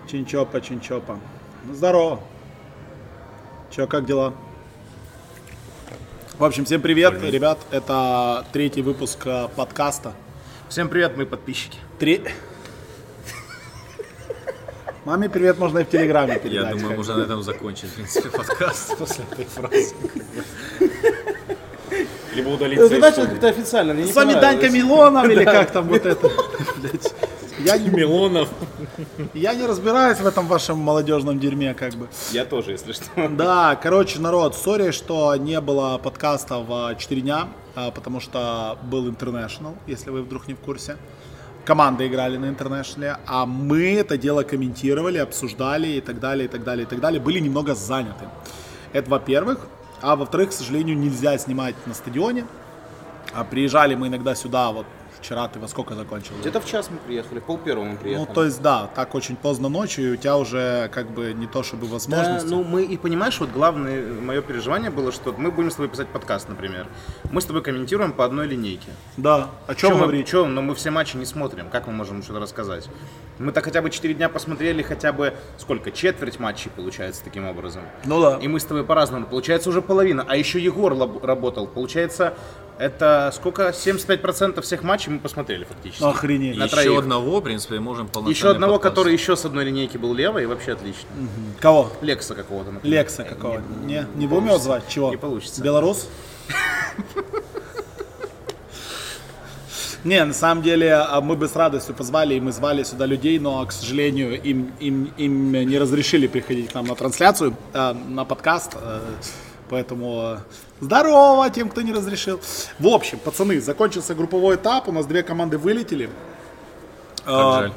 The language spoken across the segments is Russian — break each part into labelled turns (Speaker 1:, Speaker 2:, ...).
Speaker 1: Чинчопа, чинчопа. Здорово. Че, как дела? В общем, всем привет, ребят. Это третий выпуск подкаста.
Speaker 2: Всем привет, мои подписчики.
Speaker 1: Маме привет можно и в Телеграме передать.
Speaker 3: Я думаю, можно на этом закончить, в принципе, подкаст после этой фразы.
Speaker 2: Либо удалить.
Speaker 1: Ты начал как-то официально. С вами Данька Милонов или как там вот это. Я не
Speaker 2: Милонов.
Speaker 1: Я не разбираюсь в этом вашем молодежном дерьме, как бы.
Speaker 2: Я тоже, если что.
Speaker 1: Да, короче, народ, сори, что не было подкаста в 4 дня, потому что был International, если вы вдруг не в курсе. Команды играли на International, а мы это дело комментировали, обсуждали и так далее, и так далее, и так далее. Были немного заняты. Это во-первых. А во-вторых, к сожалению, нельзя снимать на стадионе. Приезжали мы иногда сюда, вот вчера ты во сколько закончил?
Speaker 2: Где-то в час мы приехали, 12:30 мы приехали.
Speaker 1: Ну, то есть, да, так очень поздно ночью, и у тебя уже как бы не то чтобы возможности.
Speaker 2: Да, ну мы и понимаешь, вот главное мое переживание было, что мы будем с тобой писать подкаст, например. Мы с тобой комментируем по одной линейке.
Speaker 1: Да, о чем говорить?
Speaker 2: Но мы все матчи не смотрим, как мы можем что-то рассказать? Мы-то хотя бы 4 дня посмотрели, хотя бы сколько, четверть матчей получается таким образом.
Speaker 1: Ну да.
Speaker 2: И мы с тобой по-разному, получается уже половина, а еще Егор работал, получается... Это сколько? 75% всех матчей мы посмотрели фактически.
Speaker 1: Охренеть.
Speaker 3: Еще одного, в принципе, можем полноценный
Speaker 2: Еще одного,
Speaker 3: подкаст.
Speaker 2: который еще с одной линейки был левой, и вообще отлично.
Speaker 1: Кого?
Speaker 2: Лекса какого-то, например.
Speaker 1: Лекса какого? Не будем его звать? Чего?
Speaker 2: Не получится.
Speaker 1: Белорус? Не, на самом деле мы бы с радостью позвали, и мы звали сюда людей, но, к сожалению, им не разрешили приходить к нам на трансляцию, на подкаст. Поэтому здорово тем, кто не разрешил. В общем, пацаны, закончился групповой этап, у нас 2 команды вылетели.
Speaker 3: Как жаль.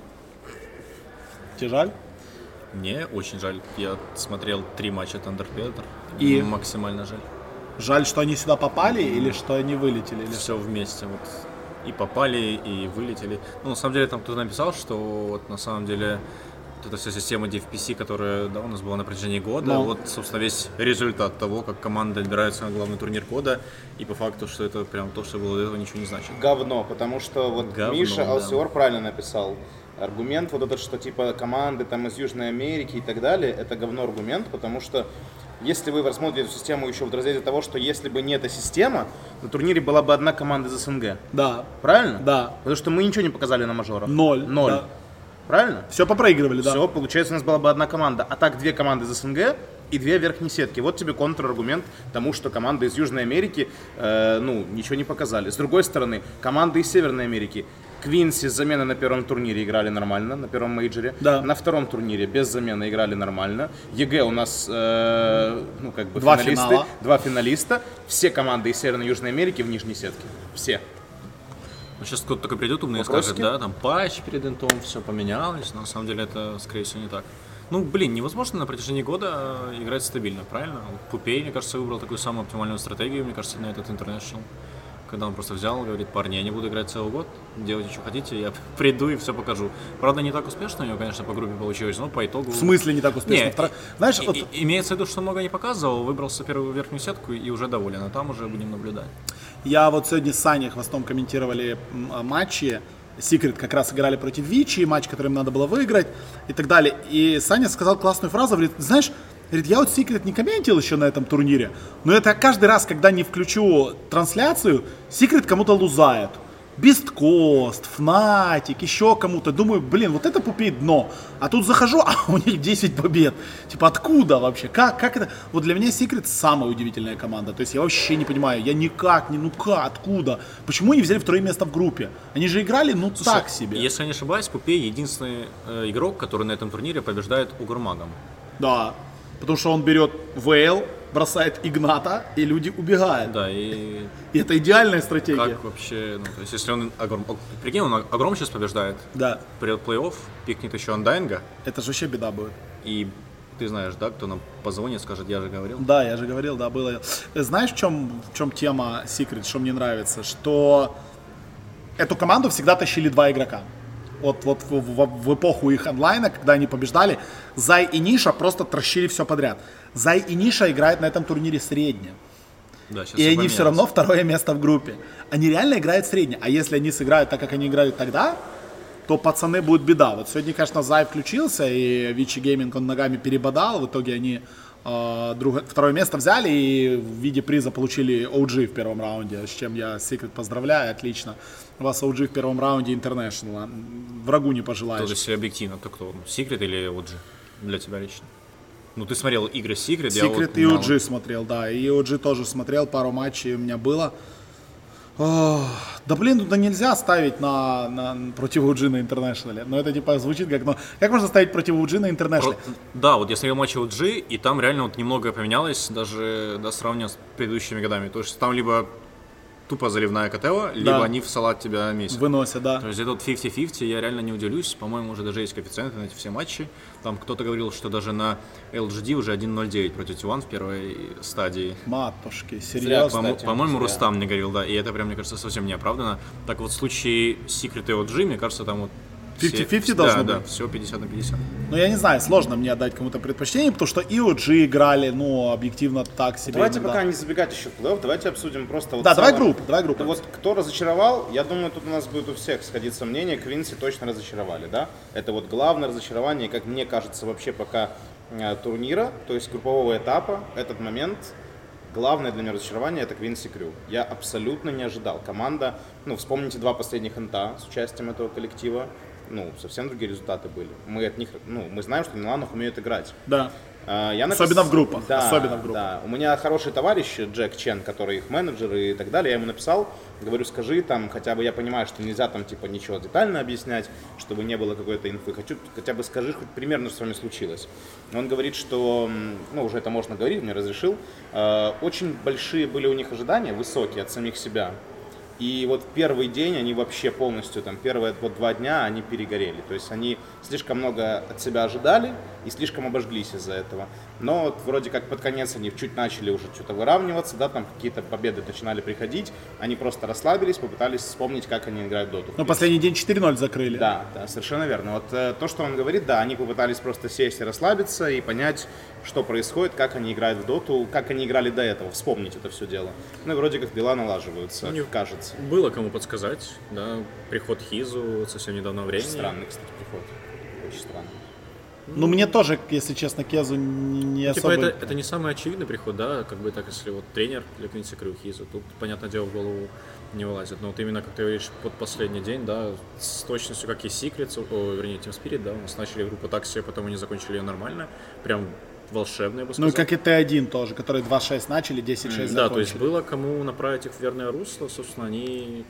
Speaker 1: Тебе жаль?
Speaker 3: Мне очень жаль. Я смотрел 3 матча Thunder Peter.
Speaker 1: И?
Speaker 3: Максимально жаль.
Speaker 1: Жаль, что они сюда попали или что они вылетели? Или
Speaker 3: Все вместе. Вот. И попали, и вылетели. Ну, на самом деле, там кто-то написал, что вот на самом деле... Это вся система DFPC, которая у нас была на протяжении года.
Speaker 1: Но.
Speaker 3: Вот, собственно, весь результат того, как команда отбирается на главный турнир года. И по факту, что это прям то, что было до этого, ничего не значит.
Speaker 2: Говно, потому что вот
Speaker 3: Говно,
Speaker 2: Миша
Speaker 3: да.
Speaker 2: Алсиор правильно написал. Аргумент вот этот, что типа команды там из Южной Америки и так далее, это говно аргумент, потому что если вы рассмотрите эту систему еще в разрезе того, что если бы не эта система, на турнире была бы одна команда из СНГ.
Speaker 1: Да.
Speaker 2: Правильно?
Speaker 1: Да.
Speaker 2: Потому что мы ничего не показали на мажорах.
Speaker 1: 0.
Speaker 2: Да. Правильно?
Speaker 1: Все попроигрывали, да.
Speaker 2: Все, получается, у нас была бы одна команда. А так 2 команды из СНГ и 2 верхние сетки. Вот тебе контраргумент тому, что команды из Южной Америки, ничего не показали. С другой стороны, команды из Северной Америки. Квинси с заменой на первом турнире играли нормально, на первом мейджоре.
Speaker 1: Да.
Speaker 2: На втором турнире без замены играли нормально. ЕГЭ у нас,
Speaker 1: 2 финала.
Speaker 2: 2 финалиста. Все команды из Северной и Южной Америки в нижней сетке. Все.
Speaker 3: Сейчас кто-то такой придет умный и
Speaker 2: Вопросики?
Speaker 3: скажет, да, там патч перед интом, все поменялось, но на самом деле это, скорее всего, не так. Ну, блин, невозможно на протяжении года играть стабильно, правильно? Пупей, мне кажется, выбрал такую самую оптимальную стратегию, мне кажется, на этот International. Когда он просто взял и говорит: парни, я не буду играть целый год, делайте, что хотите, я приду и все покажу. Правда, не так успешно у него, конечно, по группе получилось, но по итогу...
Speaker 1: В смысле не так успешно?
Speaker 3: Не,
Speaker 1: Знаешь,
Speaker 3: имеется в виду, что много не показывал, выбрался первую верхнюю сетку и уже доволен, а там уже будем наблюдать.
Speaker 1: Я вот сегодня с Саней Хвостом комментировали матчи. Secret как раз играли против Вичи, матч, который им надо было выиграть и так далее. И Саня сказал классную фразу, говорит: знаешь, говорит, я вот Secret не комментил еще на этом турнире, но это каждый раз, когда не включу трансляцию, Secret кому-то лузает. Бесткост, Фнатик, еще кому-то. Думаю, блин, вот это Пупей дно. А тут захожу, а у них 10 побед. Типа, откуда вообще? Как это? Вот для меня Secret самая удивительная команда. То есть я вообще не понимаю, я никак, откуда? Почему не взяли 2 место в группе? Они же играли,
Speaker 3: Слушай,
Speaker 1: так себе.
Speaker 3: Если я не ошибаюсь, Пупей единственный игрок, который на этом турнире побеждает Угурмагом.
Speaker 1: Да, потому что он берет ВЛ, бросает Игната, и люди убегают.
Speaker 3: Да, и
Speaker 1: это идеальная стратегия.
Speaker 3: как вообще, ну, то есть если он прикинь, он Агром сейчас побеждает,
Speaker 1: Да,
Speaker 3: придет плей-офф, пикнет еще Андайнга,
Speaker 1: это же вообще беда будет.
Speaker 3: и ты знаешь, да, кто нам позвонит, скажет, я же говорил.
Speaker 1: Да, я же говорил, да, было. Знаешь, в чем тема Secret, что мне нравится? Что эту команду всегда тащили 2 игрока. Вот в эпоху их онлайна, когда они побеждали, Зай и Ниша просто тращили все подряд. Зай и Ниша играют на этом турнире средне.
Speaker 3: Да,
Speaker 1: И они все равно 2 место в группе. Они реально играют средне. А если они сыграют так, как они играли тогда, то пацаны будет беда. Вот сегодня, конечно, Зай включился, и Вичи Гейминг он ногами перебодал. В итоге они второе место взяли и в виде приза получили OG в первом раунде, с чем я Secret поздравляю, отлично. У вас OG в первом раунде International, врагу не пожелаешь.
Speaker 3: То есть объективно, то кто? Secret или OG для тебя лично? Ну, ты смотрел игры Secret.
Speaker 1: Secret и OG смотрел, да, и OG тоже смотрел, пару матчей у меня было. Да блин, туда нельзя ставить против OG на Интернешнале. Но это типа звучит как, как можно ставить против OG на Интернешнале?
Speaker 3: Да, вот я смотрел матчи OG, и там реально вот немного поменялось, даже сравнивая с предыдущими годами. То есть там либо тупо заливная котела, либо они в салат тебя месяц.
Speaker 1: Выносят, да.
Speaker 3: То есть это вот 50-50, я реально не удивлюсь. По-моему, уже даже есть коэффициенты на эти все матчи. Там кто-то говорил, что даже на LGD уже 1-0-9 против T1 в первой стадии.
Speaker 1: Матушки, серьезно?
Speaker 3: По-моему, Рустам мне говорил, да. И это прям, мне кажется, совсем неоправданно. Так вот, в случае Secret и OG, мне кажется, там вот
Speaker 1: 50-50 должно быть?
Speaker 3: Да, все 50 на 50.
Speaker 1: Ну, я не знаю, сложно мне отдать кому-то предпочтение, потому что и OG играли, объективно так себе.
Speaker 2: Давайте пока не забегать еще в плей-офф, давайте обсудим просто...
Speaker 1: Да, давай группу.
Speaker 2: Вот кто разочаровал, я думаю, тут у нас будет у всех сходиться мнение, Квинси точно разочаровали, да? Это вот главное разочарование, как мне кажется, вообще пока турнира, то есть группового этапа, этот момент... Главное для меня разочарование — это Квинси Крю. Я абсолютно не ожидал. Команда, вспомните 2 последних НТА с участием этого коллектива. Совсем другие результаты были. Мы от них, мы знаем, что на ланах умеют играть.
Speaker 1: Да. Особенно в группах.
Speaker 2: Да,
Speaker 1: особенно в группах.
Speaker 2: Да. У меня хороший товарищ Джек Чен, который их менеджер и так далее. Я ему написал, говорю, скажи там, хотя бы я понимаю, что нельзя там типа ничего детально объяснять, чтобы не было какой-то инфы. Хочу, хотя бы скажи хоть примерно, что с вами случилось. Он говорит, что, уже это можно говорить, мне разрешил. Очень большие были у них ожидания, высокие от самих себя. И вот первый день они вообще полностью, первые 2 дня они перегорели. То есть они слишком много от себя ожидали и слишком обожглись из-за этого. Но вот вроде как под конец они чуть начали уже что-то выравниваться, да, там какие-то победы начинали приходить. Они просто расслабились, попытались вспомнить, как они играют в доту.
Speaker 1: Последний день 4-0 закрыли.
Speaker 2: Да, совершенно верно. Вот то, что он говорит, да, они попытались просто сесть и расслабиться и понять, что происходит, как они играют в доту, как они играли до этого, вспомнить это все дело. И вроде как дела налаживаются, кажется.
Speaker 3: Было кому подсказать, да, приход Хизу совсем недавно времени.
Speaker 2: Очень странный, кстати, приход. Очень странный.
Speaker 1: Мне тоже, если честно, Кезу не особо...
Speaker 3: Это не самый очевидный приход, да, так, если вот тренер для Квинси Крю Хизу, тут, понятное дело, в голову не вылазит. Но вот именно, как ты говоришь, под последний день, да, с точностью, как и Secret, вернее, Team Spirit, да, у нас начали группу так себе, потом они закончили ее нормально, прям волшебно, я бы сказал.
Speaker 1: И как и Т1 тоже, которые 2-6 начали, 10-6 закончили.
Speaker 3: Да, то есть было кому направить их в верное русло, собственно, они...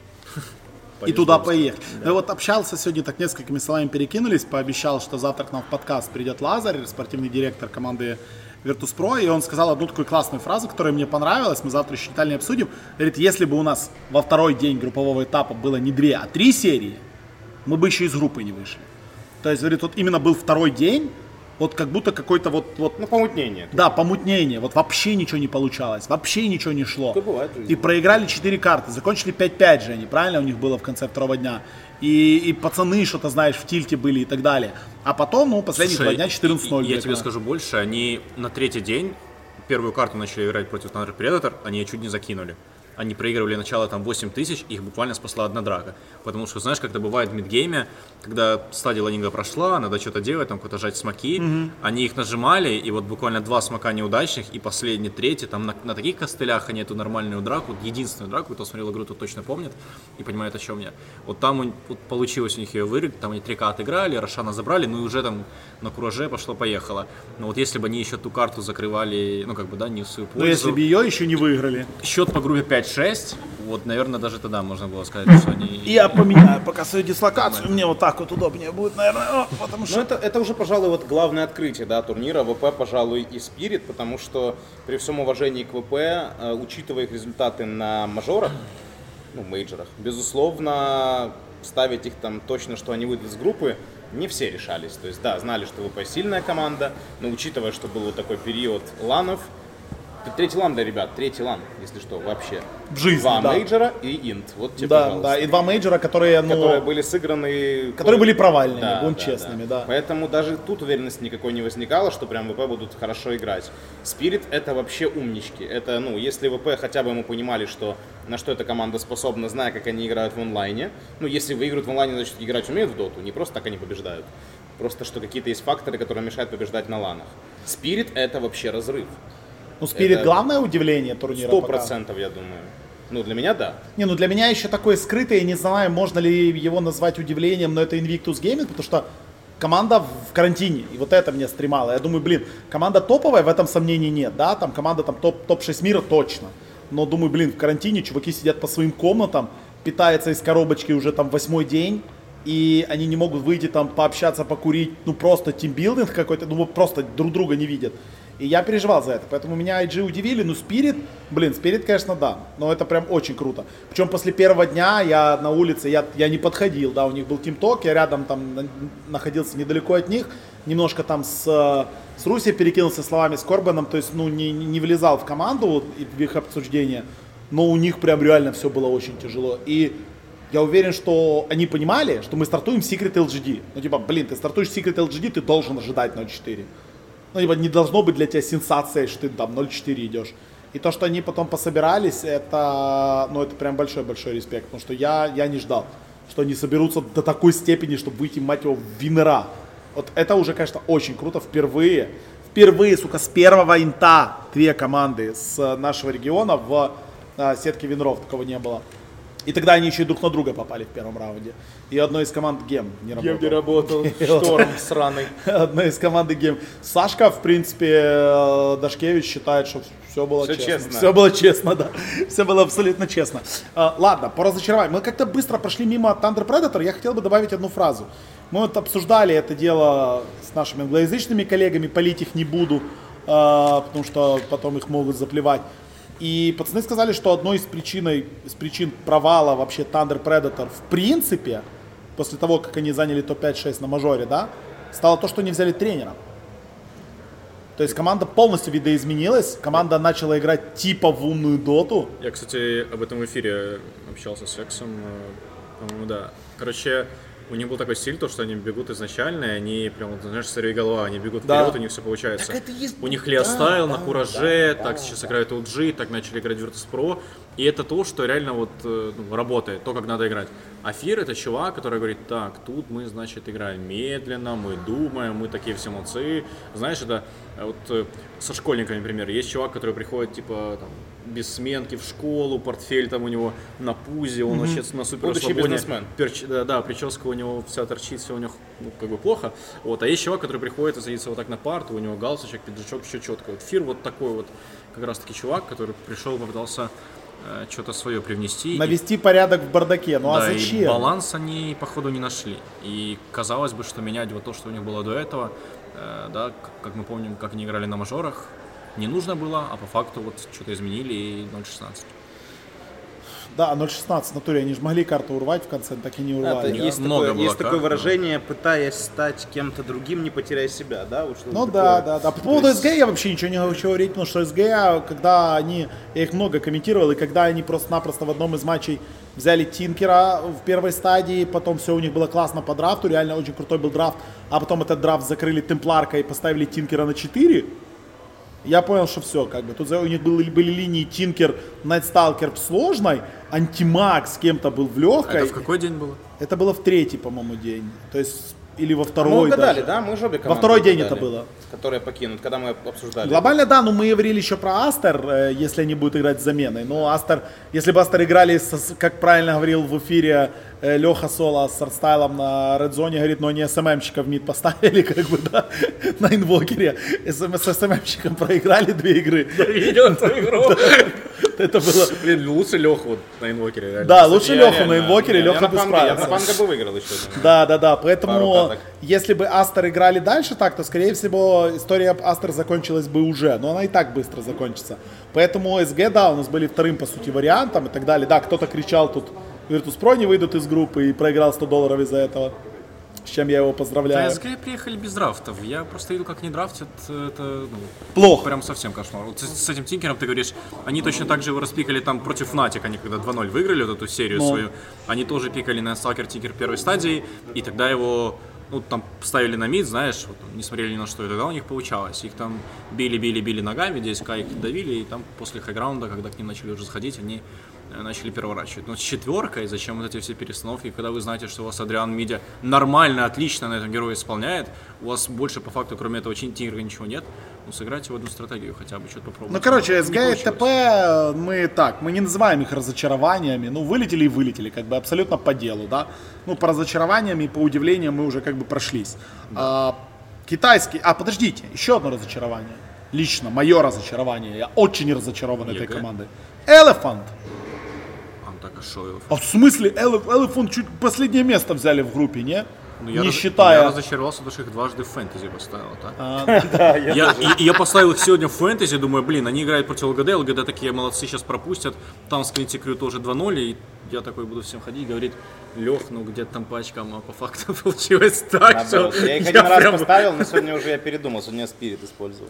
Speaker 1: И туда поехали. Да. Я общался сегодня, так несколькими словами перекинулись, пообещал, что завтра к нам в подкаст придет Лазарь, спортивный директор команды Virtus.pro, и он сказал одну такую классную фразу, которая мне понравилась, мы завтра еще детально обсудим. Говорит, если бы у нас во второй день группового этапа было не 2, а 3 серии, мы бы еще из группы не вышли. То есть, говорит, вот именно был второй день, вот как будто какой-то
Speaker 2: помутнение.
Speaker 1: Да, помутнение. Вот вообще ничего не получалось, вообще ничего не шло.
Speaker 2: Что бывает в жизни.
Speaker 1: И проиграли 4 карты, закончили 5-5 же они, правильно у них было в конце второго дня. И пацаны что-то, знаешь, в тильте были и так далее. А потом, последние 2 дня 14-0.
Speaker 3: Я тебе скажу больше, они на 3-й день первую карту начали играть против Thunder Predator, они ее чуть не закинули. Они проигрывали начало 8000, их буквально спасла одна драка. Потому что, знаешь, как это бывает в мидгейме, когда стадия ланинга прошла, надо что-то делать, там какой-то жать смоки, они их нажимали, и вот буквально 2 смока неудачных, и последний, третий, там на таких костылях они эту нормальную драку, единственную драку, кто смотрел игру, тот точно помнит и понимает, о чем я. Вот там получилось у них ее выиграть, там они 3К отыграли, Рошана забрали, и уже там на кураже пошло-поехало. Но вот если бы они еще ту карту закрывали, не в свою пользу.
Speaker 1: Но если бы ее еще не выиграли.
Speaker 3: Счет по группе 5-6, вот, наверное, даже тогда можно было сказать, что они...
Speaker 1: Я поменяю пока свою дислокацию, мне вот так вот удобнее будет, наверное, потому что...
Speaker 2: Это уже, пожалуй, главное открытие, да, турнира, ВП, пожалуй, и Spirit, потому что при всем уважении к ВП, учитывая их результаты на мажорах, мейджорах, безусловно, ставить их там точно, что они выйдут из группы, не все решались. То есть, да, знали, что ВП сильная команда, но учитывая, что был вот такой период ланов, Третий лан, да, ребят, третий лан, если что, вообще.
Speaker 1: В жизни,
Speaker 2: Два
Speaker 1: да.
Speaker 2: мейджора и инт, вот тебе,
Speaker 1: Да,
Speaker 2: пожалуйста.
Speaker 1: да, и 2 мейджора, которые, ну,
Speaker 2: Которые были сыграны...
Speaker 1: которые были провальными,
Speaker 2: Да,
Speaker 1: будем
Speaker 2: да,
Speaker 1: честными, да.
Speaker 2: Поэтому даже тут уверенности никакой не возникало, что прям ВП будут хорошо играть. Спирит это вообще умнички. Это, ну, если ВП хотя бы мы понимали, что на что эта команда способна, зная, как они играют в онлайне. Ну, если выиграют в онлайне, значит, играть умеют в доту, не просто так они побеждают. Просто что какие-то есть факторы, которые мешают побеждать на ланах. Спирит это вообще разрыв.
Speaker 1: Ну, Спирит
Speaker 2: это
Speaker 1: главное удивление турнира пока.
Speaker 2: 100%, я думаю. Ну, для меня да.
Speaker 1: Не, ну для меня еще такое скрытое, не знаю, можно ли его назвать удивлением, но это Invictus Gaming, потому что команда в карантине, и вот это меня стремало. Я думаю, блин, команда топовая, в этом сомнений нет, да, там команда там топ-6 мира точно. Но думаю, блин, в карантине чуваки сидят по своим комнатам, питаются из коробочки уже там 8-й день, и они не могут выйти там пообщаться, покурить, ну просто тимбилдинг какой-то, ну просто друг друга не видят. И я переживал за это, поэтому меня IG удивили, ну Spirit, блин, Spirit, конечно, да, но это прям очень круто. Причем после первого дня я на улице, я не подходил, да, у них был тимток, я рядом там находился недалеко от них, немножко там с Русей перекинулся словами с Корбаном, то есть, ну, не влезал в команду вот, и в их обсуждение, но у них прям реально все было очень тяжело. И я уверен, что они понимали, что мы стартуем Secret LGD. Ну, типа, блин, ты стартуешь Secret LGD, ты должен ожидать 0.4. Ну, типа, не должно быть для тебя сенсацией, что ты там 0.4 идешь. И то, что они потом пособирались, это, ну, это прям большой-большой респект. Потому что я не ждал, что они соберутся до такой степени, чтобы выйти, мать его, в виннера. Вот это уже, конечно, очень круто. Впервые, сука, с первого инта 2 команды с нашего региона в сетке виннеров. Такого не было. И тогда они еще и друг на друга попали в первом раунде. И одной из команд Гем не работал.
Speaker 2: Гем не работал, шторм сраный.
Speaker 1: Одной из команды Гем. Сашка, в принципе, Дашкевич считает, что все было честно. Все было честно, да. Все было абсолютно честно. Ладно, по разочарованию. Мы как-то быстро прошли мимо Thunder Predator. Я хотел бы добавить одну фразу. Мы вот обсуждали это дело с нашими англоязычными коллегами. Палить их не буду, потому что потом их могут заплевать. И пацаны сказали, что одной из причин провала вообще Thunder Predator в принципе, после того, как они заняли топ-5-6 на мажоре, да, стало то, что не взяли тренера. То есть команда полностью видоизменилась, команда начала играть типа в умную доту.
Speaker 3: Я, кстати, об этом в эфире общался с Эксом, по-моему, да. Короче, у них был такой стиль, то, что они бегут изначально, и они прям, вот, знаешь, сорвиголова, они бегут вперед, у них все получается. У них Леостайл на Кураже, так сейчас играют OG, так начали играть Virtus.pro, и это то, что реально вот работает, то, как надо играть. А Фир — это чувак, который говорит, так, тут мы, значит, играем медленно, мы думаем, мы такие все молодцы. Знаешь, это вот со школьниками, например, есть чувак, который приходит, типа, там, без сменки в школу, портфель там у него на пузе, он вообще на супер расслабоне. Да, прическа у него вся торчит, все у него, ну, как бы плохо. Вот, а есть чувак, который приходит и садится вот так на парту, у него галстучек, пиджачок, все четко. Вот Фир вот такой вот как раз таки чувак, который пришел, попытался что-то свое привнести.
Speaker 1: Навести порядок в бардаке, ну
Speaker 3: да,
Speaker 1: а зачем?
Speaker 3: И баланс они, походу, не нашли. И казалось бы, что менять вот то, что у них было до этого, да, как мы помним, как они играли на мажорах, не нужно было, а по факту вот что-то изменили и 0.16.
Speaker 1: Да, 0.16 в натуре, они же могли карту урвать в конце, так и не урвали.
Speaker 2: Есть такое выражение, пытаясь стать кем-то другим, не потеряя себя, да? Вот
Speaker 1: ну да. По поводу SG я вообще ничего не хочу говорить, потому что SG, когда я их много комментировал, и когда они просто-напросто в одном из матчей взяли Тинкера в первой стадии, потом все у них было классно по драфту, реально очень крутой был драфт, а потом этот драфт закрыли Темпларкой и поставили Тинкера на 4, я понял, что все, как бы, тут у них были линии Тинкер, Найтсталкер в сложной, Антимаг с кем-то был в легкой.
Speaker 3: Это в какой день было?
Speaker 1: Это было в 3-й, по-моему, день, то есть, или во второй.
Speaker 2: Мы угадали,
Speaker 1: даже.
Speaker 2: да? Мы же обе команды
Speaker 1: во второй день
Speaker 2: угадали,
Speaker 1: это было.
Speaker 2: Которые покинут, когда мы обсуждали.
Speaker 1: Глобально, да, но мы говорили еще про Астер, если они будут играть с заменой. Но Астер, если бы Астер играли, как правильно говорил в эфире Леха Соло с артстайлом на редзоне, говорит, но они СММщика в мид поставили, как бы, да, на инвокере. С СММщиком проиграли 2 игры.
Speaker 3: Я видел эту игру.
Speaker 1: Это было...
Speaker 3: Блин, лучше Леху вот на инвокере. Реально.
Speaker 1: Да, лучше Леху на инвокере, Леха бы справился.
Speaker 2: Я на Панго бы выиграл еще.
Speaker 1: Да, поэтому если бы Астер играли дальше так, то, скорее всего, история Астер закончилась бы уже, но она и так быстро закончится. Поэтому СГ, да, у нас были вторым, по сути, вариантом и так далее. Да, кто-то кричал тут, Virtus.pro не выйдут из группы и проиграл $100 из-за этого. с чем я его поздравляю.
Speaker 3: Да, СГ приехали без драфтов. Я просто видел, как они драфтят. Это
Speaker 1: Плохо.
Speaker 3: Прям совсем кошмар. Вот с этим Тинкером ты говоришь, они точно так же его распикали там против Fnatic, они когда 2-0 выиграли вот эту серию свою, они тоже пикали на Stalker Тинкер первой стадии, и тогда его там ставили на мид, знаешь, вот, не смотрели ни на что, и тогда у них получалось. Их там били ногами, здесь их давили, и там после хайграунда, когда к ним начали уже заходить, они начали переворачивать. Но с четверкой, зачем вот эти все перестановки, когда вы знаете, что у вас Адриан Мидя нормально, отлично на этом герое исполняет, у вас больше по факту, кроме этого Тинкера, ничего нет, сыграйте в одну стратегию хотя бы, что-то попробуйте.
Speaker 1: Ну, короче, СГ и ТП, мы не называем их разочарованиями, вылетели и вылетели, как бы абсолютно по делу, да. По разочарованиям и по удивлениям мы уже как бы прошлись. Китайский, подождите, еще одно разочарование. Лично, мое разочарование, я очень разочарован этой командой. Elephant. В смысле, Elephant чуть последнее место взяли в группе, не? Не считая...
Speaker 3: Я разочаровался, потому что их дважды в фэнтези поставил, так? Я поставил их сегодня в фэнтези, думаю, они играют против ЛГД такие молодцы, сейчас пропустят. Там с Клинти Крю тоже 2-0, и я такой буду всем ходить, говорить, Лех, где-то там по очкам, а по факту получилось так, что...
Speaker 2: Я их один раз поставил, но сегодня уже я передумал, сегодня я Спирит использовал.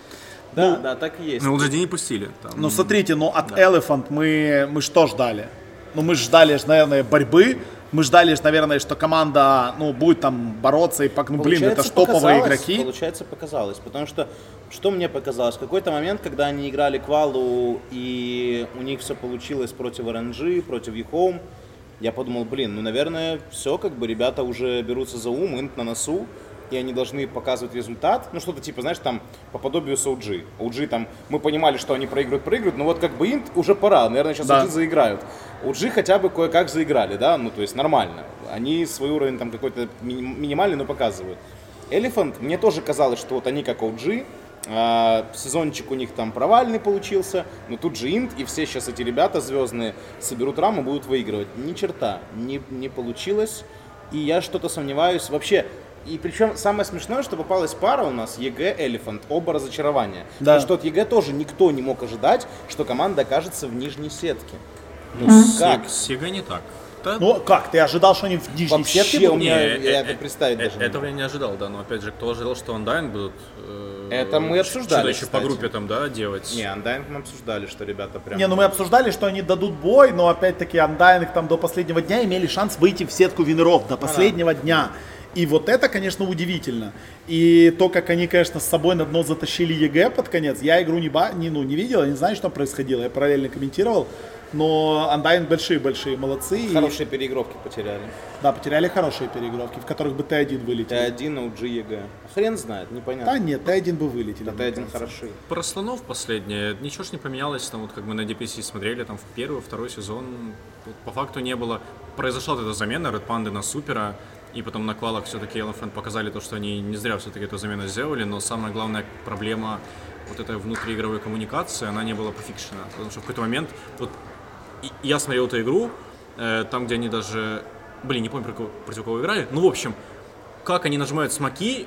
Speaker 2: Да, так и есть.
Speaker 3: LGD не пустили.
Speaker 1: Смотрите, от Elephant мы что ждали? Мы ждали, наверное, борьбы. Мы ждали, наверное, что команда, будет там бороться и это ж топовые игроки.
Speaker 2: Получается, показалось. Потому что мне показалось? В какой-то момент, когда они играли квалу и у них все получилось против RNG, против eHome, я подумал, наверное, все, ребята уже берутся за ум, инт на носу, и они должны показывать результат. Что-то типа, знаешь, там, по подобию с OG. OG там, мы понимали, что они проигрывают, но инт уже пора, наверное, сейчас OG заиграют. OG хотя бы кое-как заиграли, да, то есть нормально. Они свой уровень там какой-то минимальный, но показывают. Elephant, мне тоже казалось, что они как OG, сезончик у них там провальный получился, но тут же инт, и все сейчас эти ребята звездные соберут раму, будут выигрывать. Ни черта не получилось, и я что-то сомневаюсь вообще. И причем самое смешное, что попалась пара у нас ЕГЭ Elephant, оба разочарования. Да. Потому что от ЕГЭ тоже никто не мог ожидать, что команда окажется в нижней сетке.
Speaker 3: Как? С ЕГЭ не так.
Speaker 1: Как? Ты ожидал, что они в нижней сетке будут?
Speaker 2: Я это представить даже
Speaker 3: этого я не ожидал, да, но опять же, кто ожидал, что Undying будут
Speaker 2: это мы обсуждали,
Speaker 3: что-то еще по группе там, да, делать?
Speaker 2: Не, Undying мы обсуждали, что ребята прям...
Speaker 1: мы обсуждали, что они дадут бой, но опять-таки Undying там до последнего дня имели шанс выйти в сетку винеров, до последнего дня. И вот это, конечно, удивительно. И то, как они, конечно, с собой на дно затащили ЕГЭ под конец, я игру не видел, я не знаю, что там происходило, я параллельно комментировал. Но Undying большие молодцы.
Speaker 2: Хорошие переигровки потеряли.
Speaker 1: Да, потеряли хорошие переигровки, в которых бы Т1 вылетел.
Speaker 2: Т1, OG, ЕГЭ. Хрен знает, непонятно.
Speaker 1: Да нет, Т1 бы вылетели.
Speaker 2: Т1 хороши.
Speaker 3: Про слонов последнее, ничего ж не поменялось, там как мы на DPC смотрели, там в первый, второй сезон по факту не было. Произошла эта замена Red Panda на Супера, и потом на квалах все-таки Elephant показали то, что они не зря все-таки эту замену сделали, но самая главная проблема вот этой внутриигровой коммуникации, она не была пофикшена, потому что в какой-то момент, я смотрел эту игру, там, где они даже, не помню, против кого играли, в общем, как они нажимают смоки,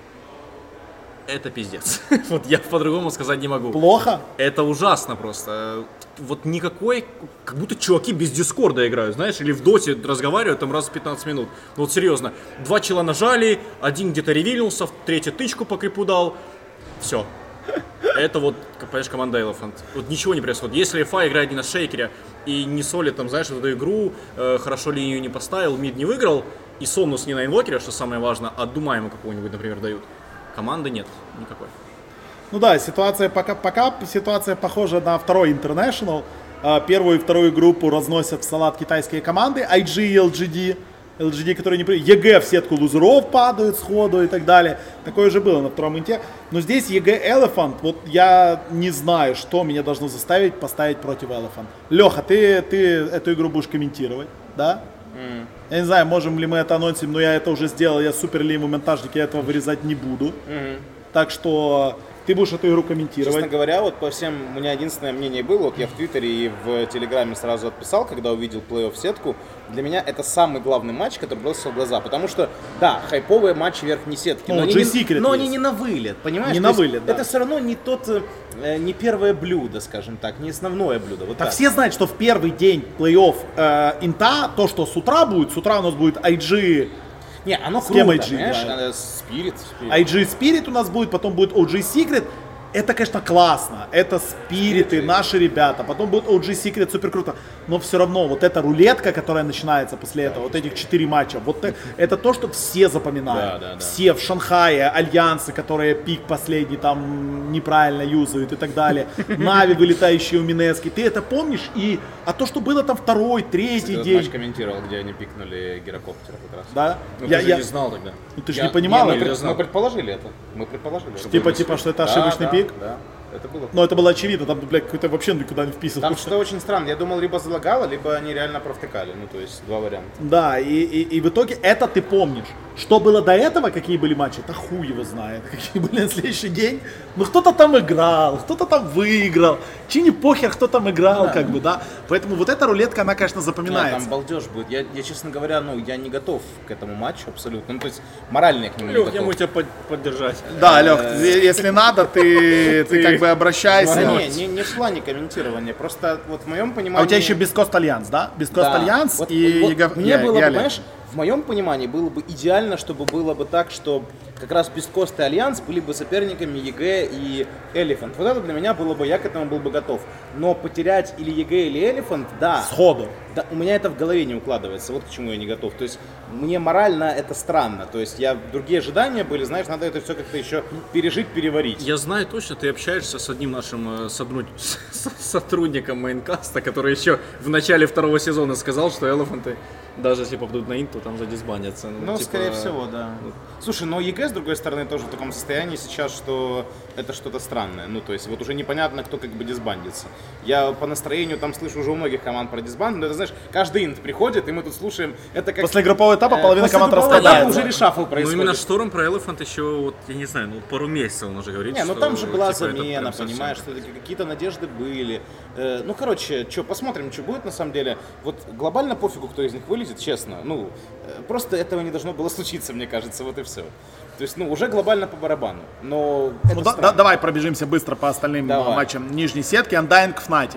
Speaker 3: это пиздец. Я по-другому сказать не могу.
Speaker 1: Плохо?
Speaker 3: Это ужасно просто. Никакой, как будто чуваки без дискорда играют, знаешь, или в доте разговаривают там раз в 15 минут. Серьезно, 2 чела нажали, один где-то ревильнулся, третий тычку по крипу дал, все. Это понимаешь, команда Elephant. Ничего не происходит. Если FA играет не на шейкере и не солит там, знаешь, эту игру, хорошо линию не поставил, мид не выиграл, и Сомнус не на инвокере, что самое важное, а Дума ему какого-нибудь, например, дают. Команды нет никакой.
Speaker 1: Ситуация пока ситуация похожа на второй International. Первую и вторую группу разносят в салат китайские команды, IG и LGD. LGD, которые не приехали. ЕГЭ в сетку лузеров падают сходу и так далее. Такое же было на втором инте. Но здесь ЕГЭ Elephant, я не знаю, что меня должно заставить поставить против Elephant. Леха, ты эту игру будешь комментировать, да? Я не знаю, можем ли мы это анонсим, но я это уже сделал, я супер лиму монтажник, я этого вырезать не буду. Так что ты будешь эту игру комментировать.
Speaker 2: Честно говоря, по всем, у меня единственное мнение было, я в Твиттере и в Телеграме сразу отписал, когда увидел плей-офф сетку, для меня это самый главный матч, который бросился в глаза, потому что, да, хайповые матчи верхней сетки, но они не на вылет, понимаешь?
Speaker 1: Не на вылет, да.
Speaker 2: Это все равно не не первое блюдо, скажем так, не основное блюдо.
Speaker 1: Все знают, что в первый день плей-офф инта, то, что с утра у нас будет IG
Speaker 2: Не, оно
Speaker 1: С кем
Speaker 2: круто,
Speaker 1: IG
Speaker 2: понимаешь?
Speaker 1: играет?
Speaker 2: Spirit.
Speaker 1: IG Spirit у нас будет, потом будет OG Secret. Это, конечно, классно. Это спириты, наши ребята. Потом будет OG Secret, супер круто. Но все равно вот эта рулетка, которая начинается после этого, вот этих 4 матча, вот это то, что все запоминают.
Speaker 2: Да.
Speaker 1: Все в Шанхае, альянсы, которые пик последний там неправильно юзают и так далее. Нави, вылетающие у Минески. Ты это помнишь? А то, что было там второй, третий
Speaker 2: Этот
Speaker 1: день.
Speaker 2: матч комментировал, где они пикнули гирокоптера как раз.
Speaker 1: Да?
Speaker 3: Ну, ты же не знал тогда.
Speaker 1: Ну, ты же не понимал.
Speaker 2: Мы,
Speaker 1: это?
Speaker 3: знал.
Speaker 2: предположили это. Мы предположили.
Speaker 1: Типа, что это ошибочный пик?
Speaker 2: Да, это было.
Speaker 1: Но это было очевидно, там, блядь, какой-то вообще никуда не вписывался.
Speaker 2: Там что очень странно. Я думал, либо залагало, либо они реально провтыкали. Ну, то есть, два варианта.
Speaker 1: Да, и в итоге это ты помнишь. Что было до этого, какие были матчи, это хуй его знает. Какие были на следующий день. Ну, кто-то там играл, кто-то там выиграл. Чи не похер, кто там играл, как бы, да. Поэтому вот эта рулетка, она, конечно, запоминается.
Speaker 2: Там балдеж будет. Я, честно говоря, я не готов к этому матчу абсолютно. Ну, то есть, морально я к нему не
Speaker 3: Лех,
Speaker 2: готов.
Speaker 3: я могу тебя поддержать.
Speaker 1: Да, Лех, если надо, ты как бы обращайся.
Speaker 2: Да не в плане комментирования, просто вот в моем понимании...
Speaker 1: А у тебя еще Бескост Альянс, да? Бескост
Speaker 2: Да.
Speaker 1: Альянс
Speaker 2: Вот
Speaker 1: и
Speaker 2: мне было бы,
Speaker 1: Олег.
Speaker 2: понимаешь, в моем понимании было бы идеально, чтобы было бы так, что как раз Бескост и Альянс были бы соперниками ЕГЭ и Элефант. Вот это для меня было бы, я к этому был бы готов. Но потерять или ЕГЭ, или Элефант, да.
Speaker 1: Сходу.
Speaker 2: Да, у меня это в голове не укладывается, вот к чему я не готов. То есть мне морально это странно. То есть другие ожидания были, знаешь, надо это все как-то еще пережить, переварить.
Speaker 3: Я знаю точно, ты общаешься с одним нашим сотрудником Майнкаста, который еще в начале второго сезона сказал, что элефанты, даже если попадут на инт, то там задисбанятся.
Speaker 2: Ну,
Speaker 3: типа,
Speaker 2: скорее всего, да. Слушай, но ЕГЭ, с другой стороны, тоже в таком состоянии сейчас, что это что-то странное. Ну, то есть, вот уже непонятно, кто как бы дисбандится. Я по настроению там слышу уже у многих команд про дисбанд, но это, знаешь, каждый инт приходит, и мы тут слушаем, это как...
Speaker 1: После группового этапа половина
Speaker 2: после
Speaker 1: команд
Speaker 2: группового этапа
Speaker 1: распадается.
Speaker 2: уже решафл
Speaker 3: Ну,
Speaker 2: происходит.
Speaker 3: именно Шторм про Элефант еще, вот, я не знаю, пару месяцев он уже говорит,
Speaker 2: Не, ну
Speaker 3: что,
Speaker 2: там же была
Speaker 3: типа, это
Speaker 2: замена,
Speaker 3: прям совсем
Speaker 2: понимаешь, что какие-то надежды были. Ну, короче, посмотрим, что будет на самом деле. Вот глобально пофигу, кто из них вылезет, честно. Ну, просто этого не должно было случиться, мне кажется, вот и все. То есть, уже глобально по барабану. Но это странно.
Speaker 1: Давай пробежимся быстро по остальным
Speaker 2: Давай.
Speaker 1: матчам нижней сетки. Undying Fnatic.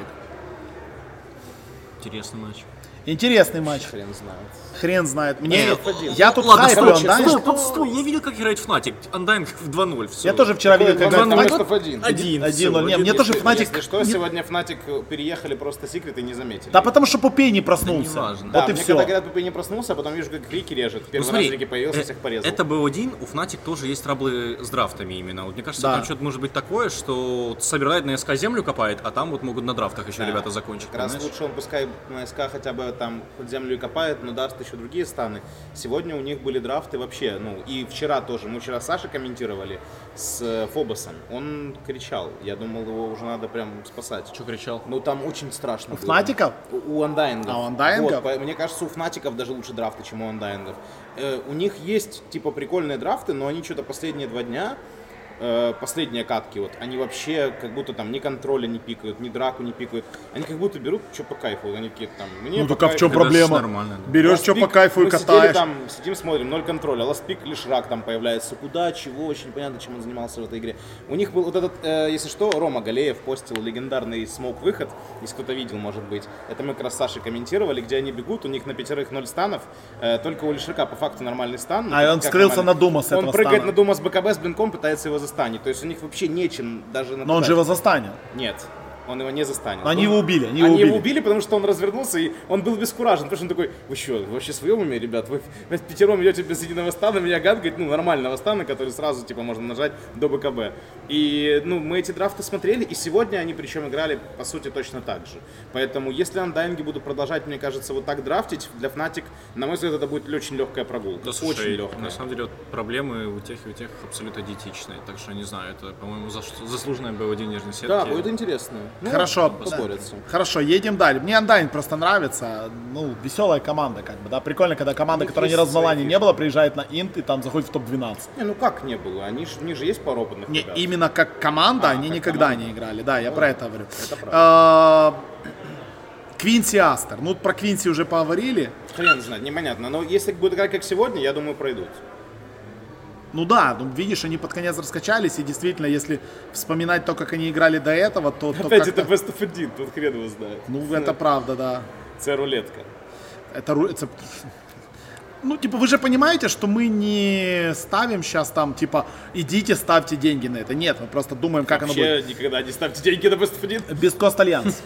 Speaker 3: интересный матч.
Speaker 1: Интересный матч.
Speaker 2: Хрен знает.
Speaker 1: Хрен знает. Мне,
Speaker 2: F1.
Speaker 1: я тут
Speaker 3: Ладно,
Speaker 1: хайплю
Speaker 3: короче,
Speaker 1: Undying.
Speaker 3: стой, я видел, как играет Fnatic. Undying в 2-0, все.
Speaker 1: Я тоже вчера видел, как
Speaker 2: Какой
Speaker 1: играет
Speaker 2: Fnatic?
Speaker 1: Fnatic.
Speaker 2: 1.
Speaker 1: 1-0. Не, мне тоже Fnatic...
Speaker 2: Если что, сегодня Fnatic переехали просто секрет и не заметили.
Speaker 1: Да потому что Пупей не проснулся.
Speaker 3: Да неважно.
Speaker 2: Да,
Speaker 1: Вот и
Speaker 2: мне
Speaker 1: все.
Speaker 2: когда говорят, Пупей не проснулся, а потом вижу, как Рики режет. Первый раз Рики появился, всех порезал.
Speaker 3: Это БО1, у Fnatic тоже есть траблы с драфтами именно. Вот мне кажется,
Speaker 1: Да.
Speaker 3: там что-то может быть такое, что вот собирает на СК землю копает, а там вот могут на драфтах еще
Speaker 2: Да.
Speaker 3: ребята закончить.
Speaker 2: Как раз
Speaker 3: понимаешь?
Speaker 2: лучше он пускай на СК хотя бы там под землю и копает, но даст еще другие станы. Сегодня у них были драфты вообще, и вчера тоже. Мы вчера с Сашей комментировали с Фобосом. Он кричал. Я думал, его уже надо прям спасать.
Speaker 3: Что кричал?
Speaker 2: Ну там очень страшно
Speaker 1: У
Speaker 2: было.
Speaker 1: Фнатиков?
Speaker 2: У Undying'ов.
Speaker 1: А, у Undying'ов?
Speaker 2: Вот, мне кажется, у Фнатиков даже лучше драфты, чем у Undying'ов. У них есть типа прикольные драфты, но они что-то последние 2 дня, последние катки, вот, они вообще как будто там ни контроля не пикают, ни драку не пикают. Они как будто берут, что по кайфу. Они такие там, мне
Speaker 1: Ну
Speaker 2: по
Speaker 1: так а в чем
Speaker 2: кайфу.
Speaker 1: проблема?
Speaker 3: нормально, да.
Speaker 1: Берешь
Speaker 2: Last
Speaker 1: что
Speaker 2: pick,
Speaker 1: по кайфу и
Speaker 2: мы сидели
Speaker 1: катаешь.
Speaker 2: там, сидим, смотрим, 0 контроля. Ластпик лишь рак там появляется. Куда, чего, очень непонятно, чем он занимался в этой игре. У них был вот этот, если что, Рома Галеев постил легендарный смоук-выход, если кто-то видел, может быть. Это мы как раз с Сашей комментировали, где они бегут, у них на 5 0 станов. Только у Лишака по факту нормальный стан.
Speaker 1: А, и он
Speaker 2: Как
Speaker 1: скрылся
Speaker 2: нормально.
Speaker 1: на Дума с этого
Speaker 2: Он прыгает
Speaker 1: стана.
Speaker 2: на Дума с БКБ с блинком, пытается его застанить. То есть у них вообще нечем даже нападать.
Speaker 1: Но он же его застанет.
Speaker 2: Нет. Он его не застанет.
Speaker 1: Но они его убили. Они
Speaker 2: его убили, потому что он развернулся, и он был бескуражен. Потому что он такой, вы что, вы вообще в своем уме, ребят? Вы 5 идете без единого стана, меня гангать, нормального стана, который сразу, типа, можно нажать до БКБ. И, мы эти драфты смотрели, и сегодня они, причем, играли, по сути, точно так же. Поэтому, если Undying будут продолжать, мне кажется, вот так драфтить, для Fnatic, на мой взгляд, это будет очень легкая прогулка.
Speaker 3: Да,
Speaker 2: очень
Speaker 3: слушай,
Speaker 2: легкая.
Speaker 3: на самом деле вот проблемы у тех и у тех абсолютно диетичные. Так что, не знаю, это, по-моему, заслуженная БО1 нижней сетки.
Speaker 2: Да, будет интересно.
Speaker 1: Хорошо.
Speaker 2: Поборются.
Speaker 1: Хорошо, едем далее. Мне Undying просто нравится. Веселая команда, как бы, да. Прикольно, когда команда,
Speaker 2: них
Speaker 1: которая ни
Speaker 2: есть
Speaker 1: разу на
Speaker 2: свои
Speaker 1: лане не
Speaker 2: фишки.
Speaker 1: было, приезжает на инт и там заходит в топ-12.
Speaker 2: Не, как не было? У них же есть пару опытных
Speaker 1: Не,
Speaker 2: ребят.
Speaker 1: именно как команда они
Speaker 2: как
Speaker 1: никогда
Speaker 2: команда.
Speaker 1: не играли. Да, я про это говорю.
Speaker 2: Это правда.
Speaker 1: Квинси Астер. Про Квинси уже поговорили.
Speaker 2: Хрен знает, непонятно. Но если будет играть как сегодня, я думаю, пройдут.
Speaker 1: Видишь, они под конец раскачались, и действительно, если вспоминать то, как они играли до этого, то
Speaker 2: Опять
Speaker 1: как-то...
Speaker 2: это Best of 1, тут хрен его знает.
Speaker 1: Это правда, да.
Speaker 2: Це рулетка.
Speaker 1: Это... Ну, типа, вы же понимаете, что мы не ставим сейчас там, типа, идите, ставьте деньги на это. Нет, мы просто думаем, как оно
Speaker 2: Вообще
Speaker 1: будет.
Speaker 2: никогда не ставьте деньги на Best of 1.
Speaker 1: Без Cost Альянс.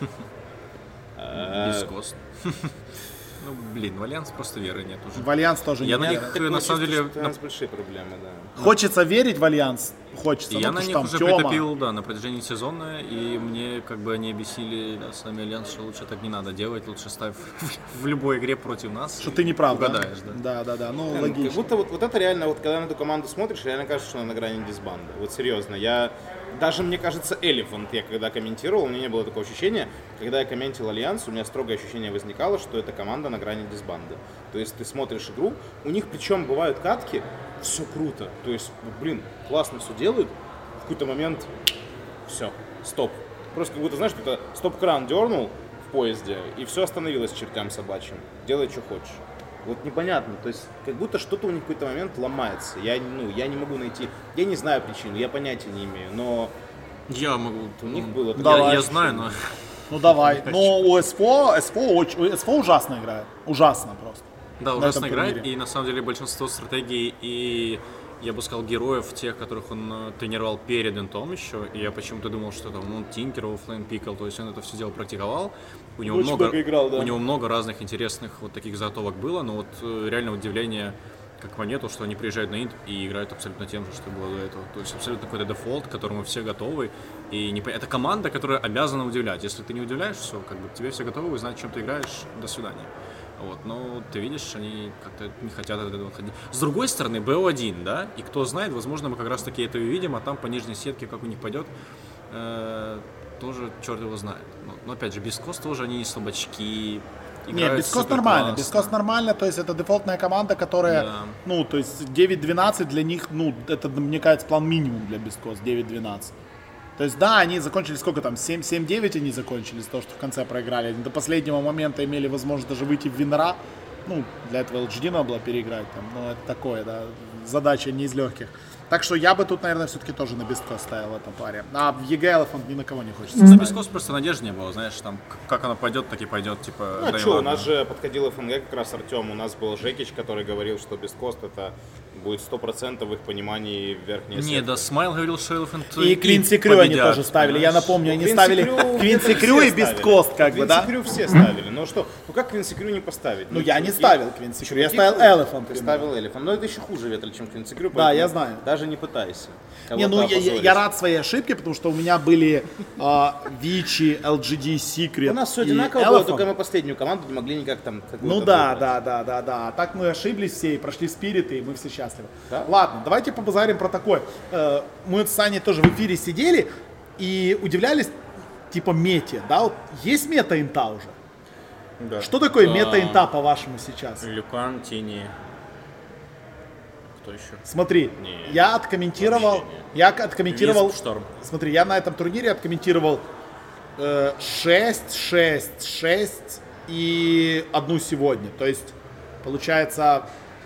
Speaker 3: Без кост. Ну, блин, в Альянс просто веры нет уже.
Speaker 1: В Альянс тоже
Speaker 3: Я
Speaker 1: не
Speaker 3: на
Speaker 1: верю.
Speaker 3: них, на самом деле,
Speaker 2: У нас большие проблемы, да.
Speaker 1: Хочется верить в Альянс, хочется.
Speaker 3: я
Speaker 1: ну,
Speaker 3: на
Speaker 1: потому
Speaker 3: них
Speaker 1: что там
Speaker 3: уже
Speaker 1: Тёма.
Speaker 3: притопил, да, на протяжении сезона, и мне как бы они объяснили, да, с нами Альянс, что лучше так не надо делать, лучше ставь в любой игре против нас.
Speaker 1: Что
Speaker 3: и
Speaker 1: ты не прав,
Speaker 3: угадаешь, да.
Speaker 1: Да, ну,
Speaker 2: Как
Speaker 1: логично.
Speaker 2: будто вот это реально, вот когда на эту команду смотришь, реально кажется, что она на грани дисбанда. Вот серьезно, даже мне кажется, Elephant, я когда комментировал, у меня не было такого ощущения. Когда я комментил Альянс, у меня строгое ощущение возникало, что эта команда на грани дисбанда. То есть ты смотришь игру, у них причем бывают катки, все круто. То есть, блин, классно все делают, в какой-то момент все, стоп. Просто как будто, знаешь, кто-то стоп-кран дернул в поезде, и все остановилось чертям собачьим. Делай, что хочешь. Вот непонятно, то есть как будто что-то у них в какой-то момент ломается. Я не могу найти, я не знаю причину, я понятия не имею, но
Speaker 3: Я могу.
Speaker 2: у них было такое
Speaker 1: Давай.
Speaker 3: Я
Speaker 2: ощущение.
Speaker 3: знаю, но.
Speaker 1: Ну давай. Но у СФО ужасно играет. Ужасно просто.
Speaker 3: Да,
Speaker 1: на
Speaker 3: ужасно
Speaker 1: этом
Speaker 3: играет,
Speaker 1: турнире.
Speaker 3: и на самом деле большинство стратегий и, я бы сказал, героев, тех, которых он тренировал перед интом еще, и я почему-то думал, что там он тинкерил, флейм пикал, то есть он это все дело практиковал. У него
Speaker 2: Очень много играл, да.
Speaker 3: У него много разных интересных вот таких заготовок было, но вот реально удивление, как по мне, то, что они приезжают на инт и играют абсолютно тем же, что было до этого. То есть абсолютно какой-то дефолт, к которому все готовы. И это команда, которая обязана удивлять. Если ты не удивляешь, все, как бы тебе все готовы, знают, чем ты играешь, до свидания. Вот, но ты видишь, они как-то не хотят от этого ходить. С другой стороны, BO1, да, и кто знает, возможно, мы как раз таки это увидим, а там по нижней сетке, как у них пойдет, тоже черт его знает. Но опять же, без кост тоже они не слабачки.
Speaker 1: Нет, без кост нормально. Без кост нормально, то есть это дефолтная команда, которая,
Speaker 3: Да.
Speaker 1: ну, то есть 9-12 для них, ну, это, мне кажется, план минимум для без кост, 9-12. То есть, да, они закончили сколько там, 7-9 они закончили из-за того, что в конце проиграли. Они до последнего момента имели возможность даже выйти в виннера. Ну, для этого LGD надо было переиграть там, но это такое, да, задача не из легких. Так что я бы тут, наверное, все-таки тоже на Бестко ставил в этом паре. А в ЕГЭ Elephant ни на кого не хочется
Speaker 3: На
Speaker 1: ставить.
Speaker 3: без кост просто надежды не было, знаешь, там, как оно пойдет, так и пойдет, типа,
Speaker 2: Ну а
Speaker 3: да и
Speaker 2: что, у
Speaker 3: ладно.
Speaker 2: нас же подходил ФНГ как раз Артем, у нас был Жекич, который говорил, что без кост это будет 100% в их понимании верхняя
Speaker 3: Не, да, Смайл говорил, что Elephant
Speaker 1: И Квинси Крю они тоже ставили. Я напомню, они ставили Квинси Крю и Бест Кост, как бы, да?
Speaker 2: Квинси Крю все ставили. Ну что, ну как Квинси Крю не поставить?
Speaker 1: Ну, я не ставил Квинси Крю, я ставил Elephant.
Speaker 2: Ты ставил Elephant. Но это еще хуже ветры, чем Квинси Крю.
Speaker 1: Да, я знаю.
Speaker 2: Даже не пытайся.
Speaker 1: Не, ну
Speaker 2: Кого-то
Speaker 1: я
Speaker 2: опозорить.
Speaker 1: рад своей ошибке, потому что у меня были Вичи, LGD, Secret.
Speaker 2: У нас все
Speaker 1: и
Speaker 2: одинаково было,
Speaker 1: Elephant.
Speaker 2: только мы последнюю команду не могли никак там...
Speaker 1: Ну да. А так мы ошиблись все и прошли спириты, и мы все счастливы.
Speaker 2: Да?
Speaker 1: Ладно, давайте побазарим про такое. Мы с Саней тоже в эфире сидели и удивлялись, типа, мете, да? Вот есть мета-инта уже?
Speaker 3: Да.
Speaker 1: Что такое
Speaker 3: Да.
Speaker 1: мета-инта, по-вашему, сейчас?
Speaker 3: Люкан, Тини. Кто еще?
Speaker 1: Смотри,
Speaker 3: Не,
Speaker 1: я откомментировал,
Speaker 3: Висп, Шторм.
Speaker 1: смотри, я на этом турнире откомментировал 6, 6, 6 и одну сегодня. То есть, получается,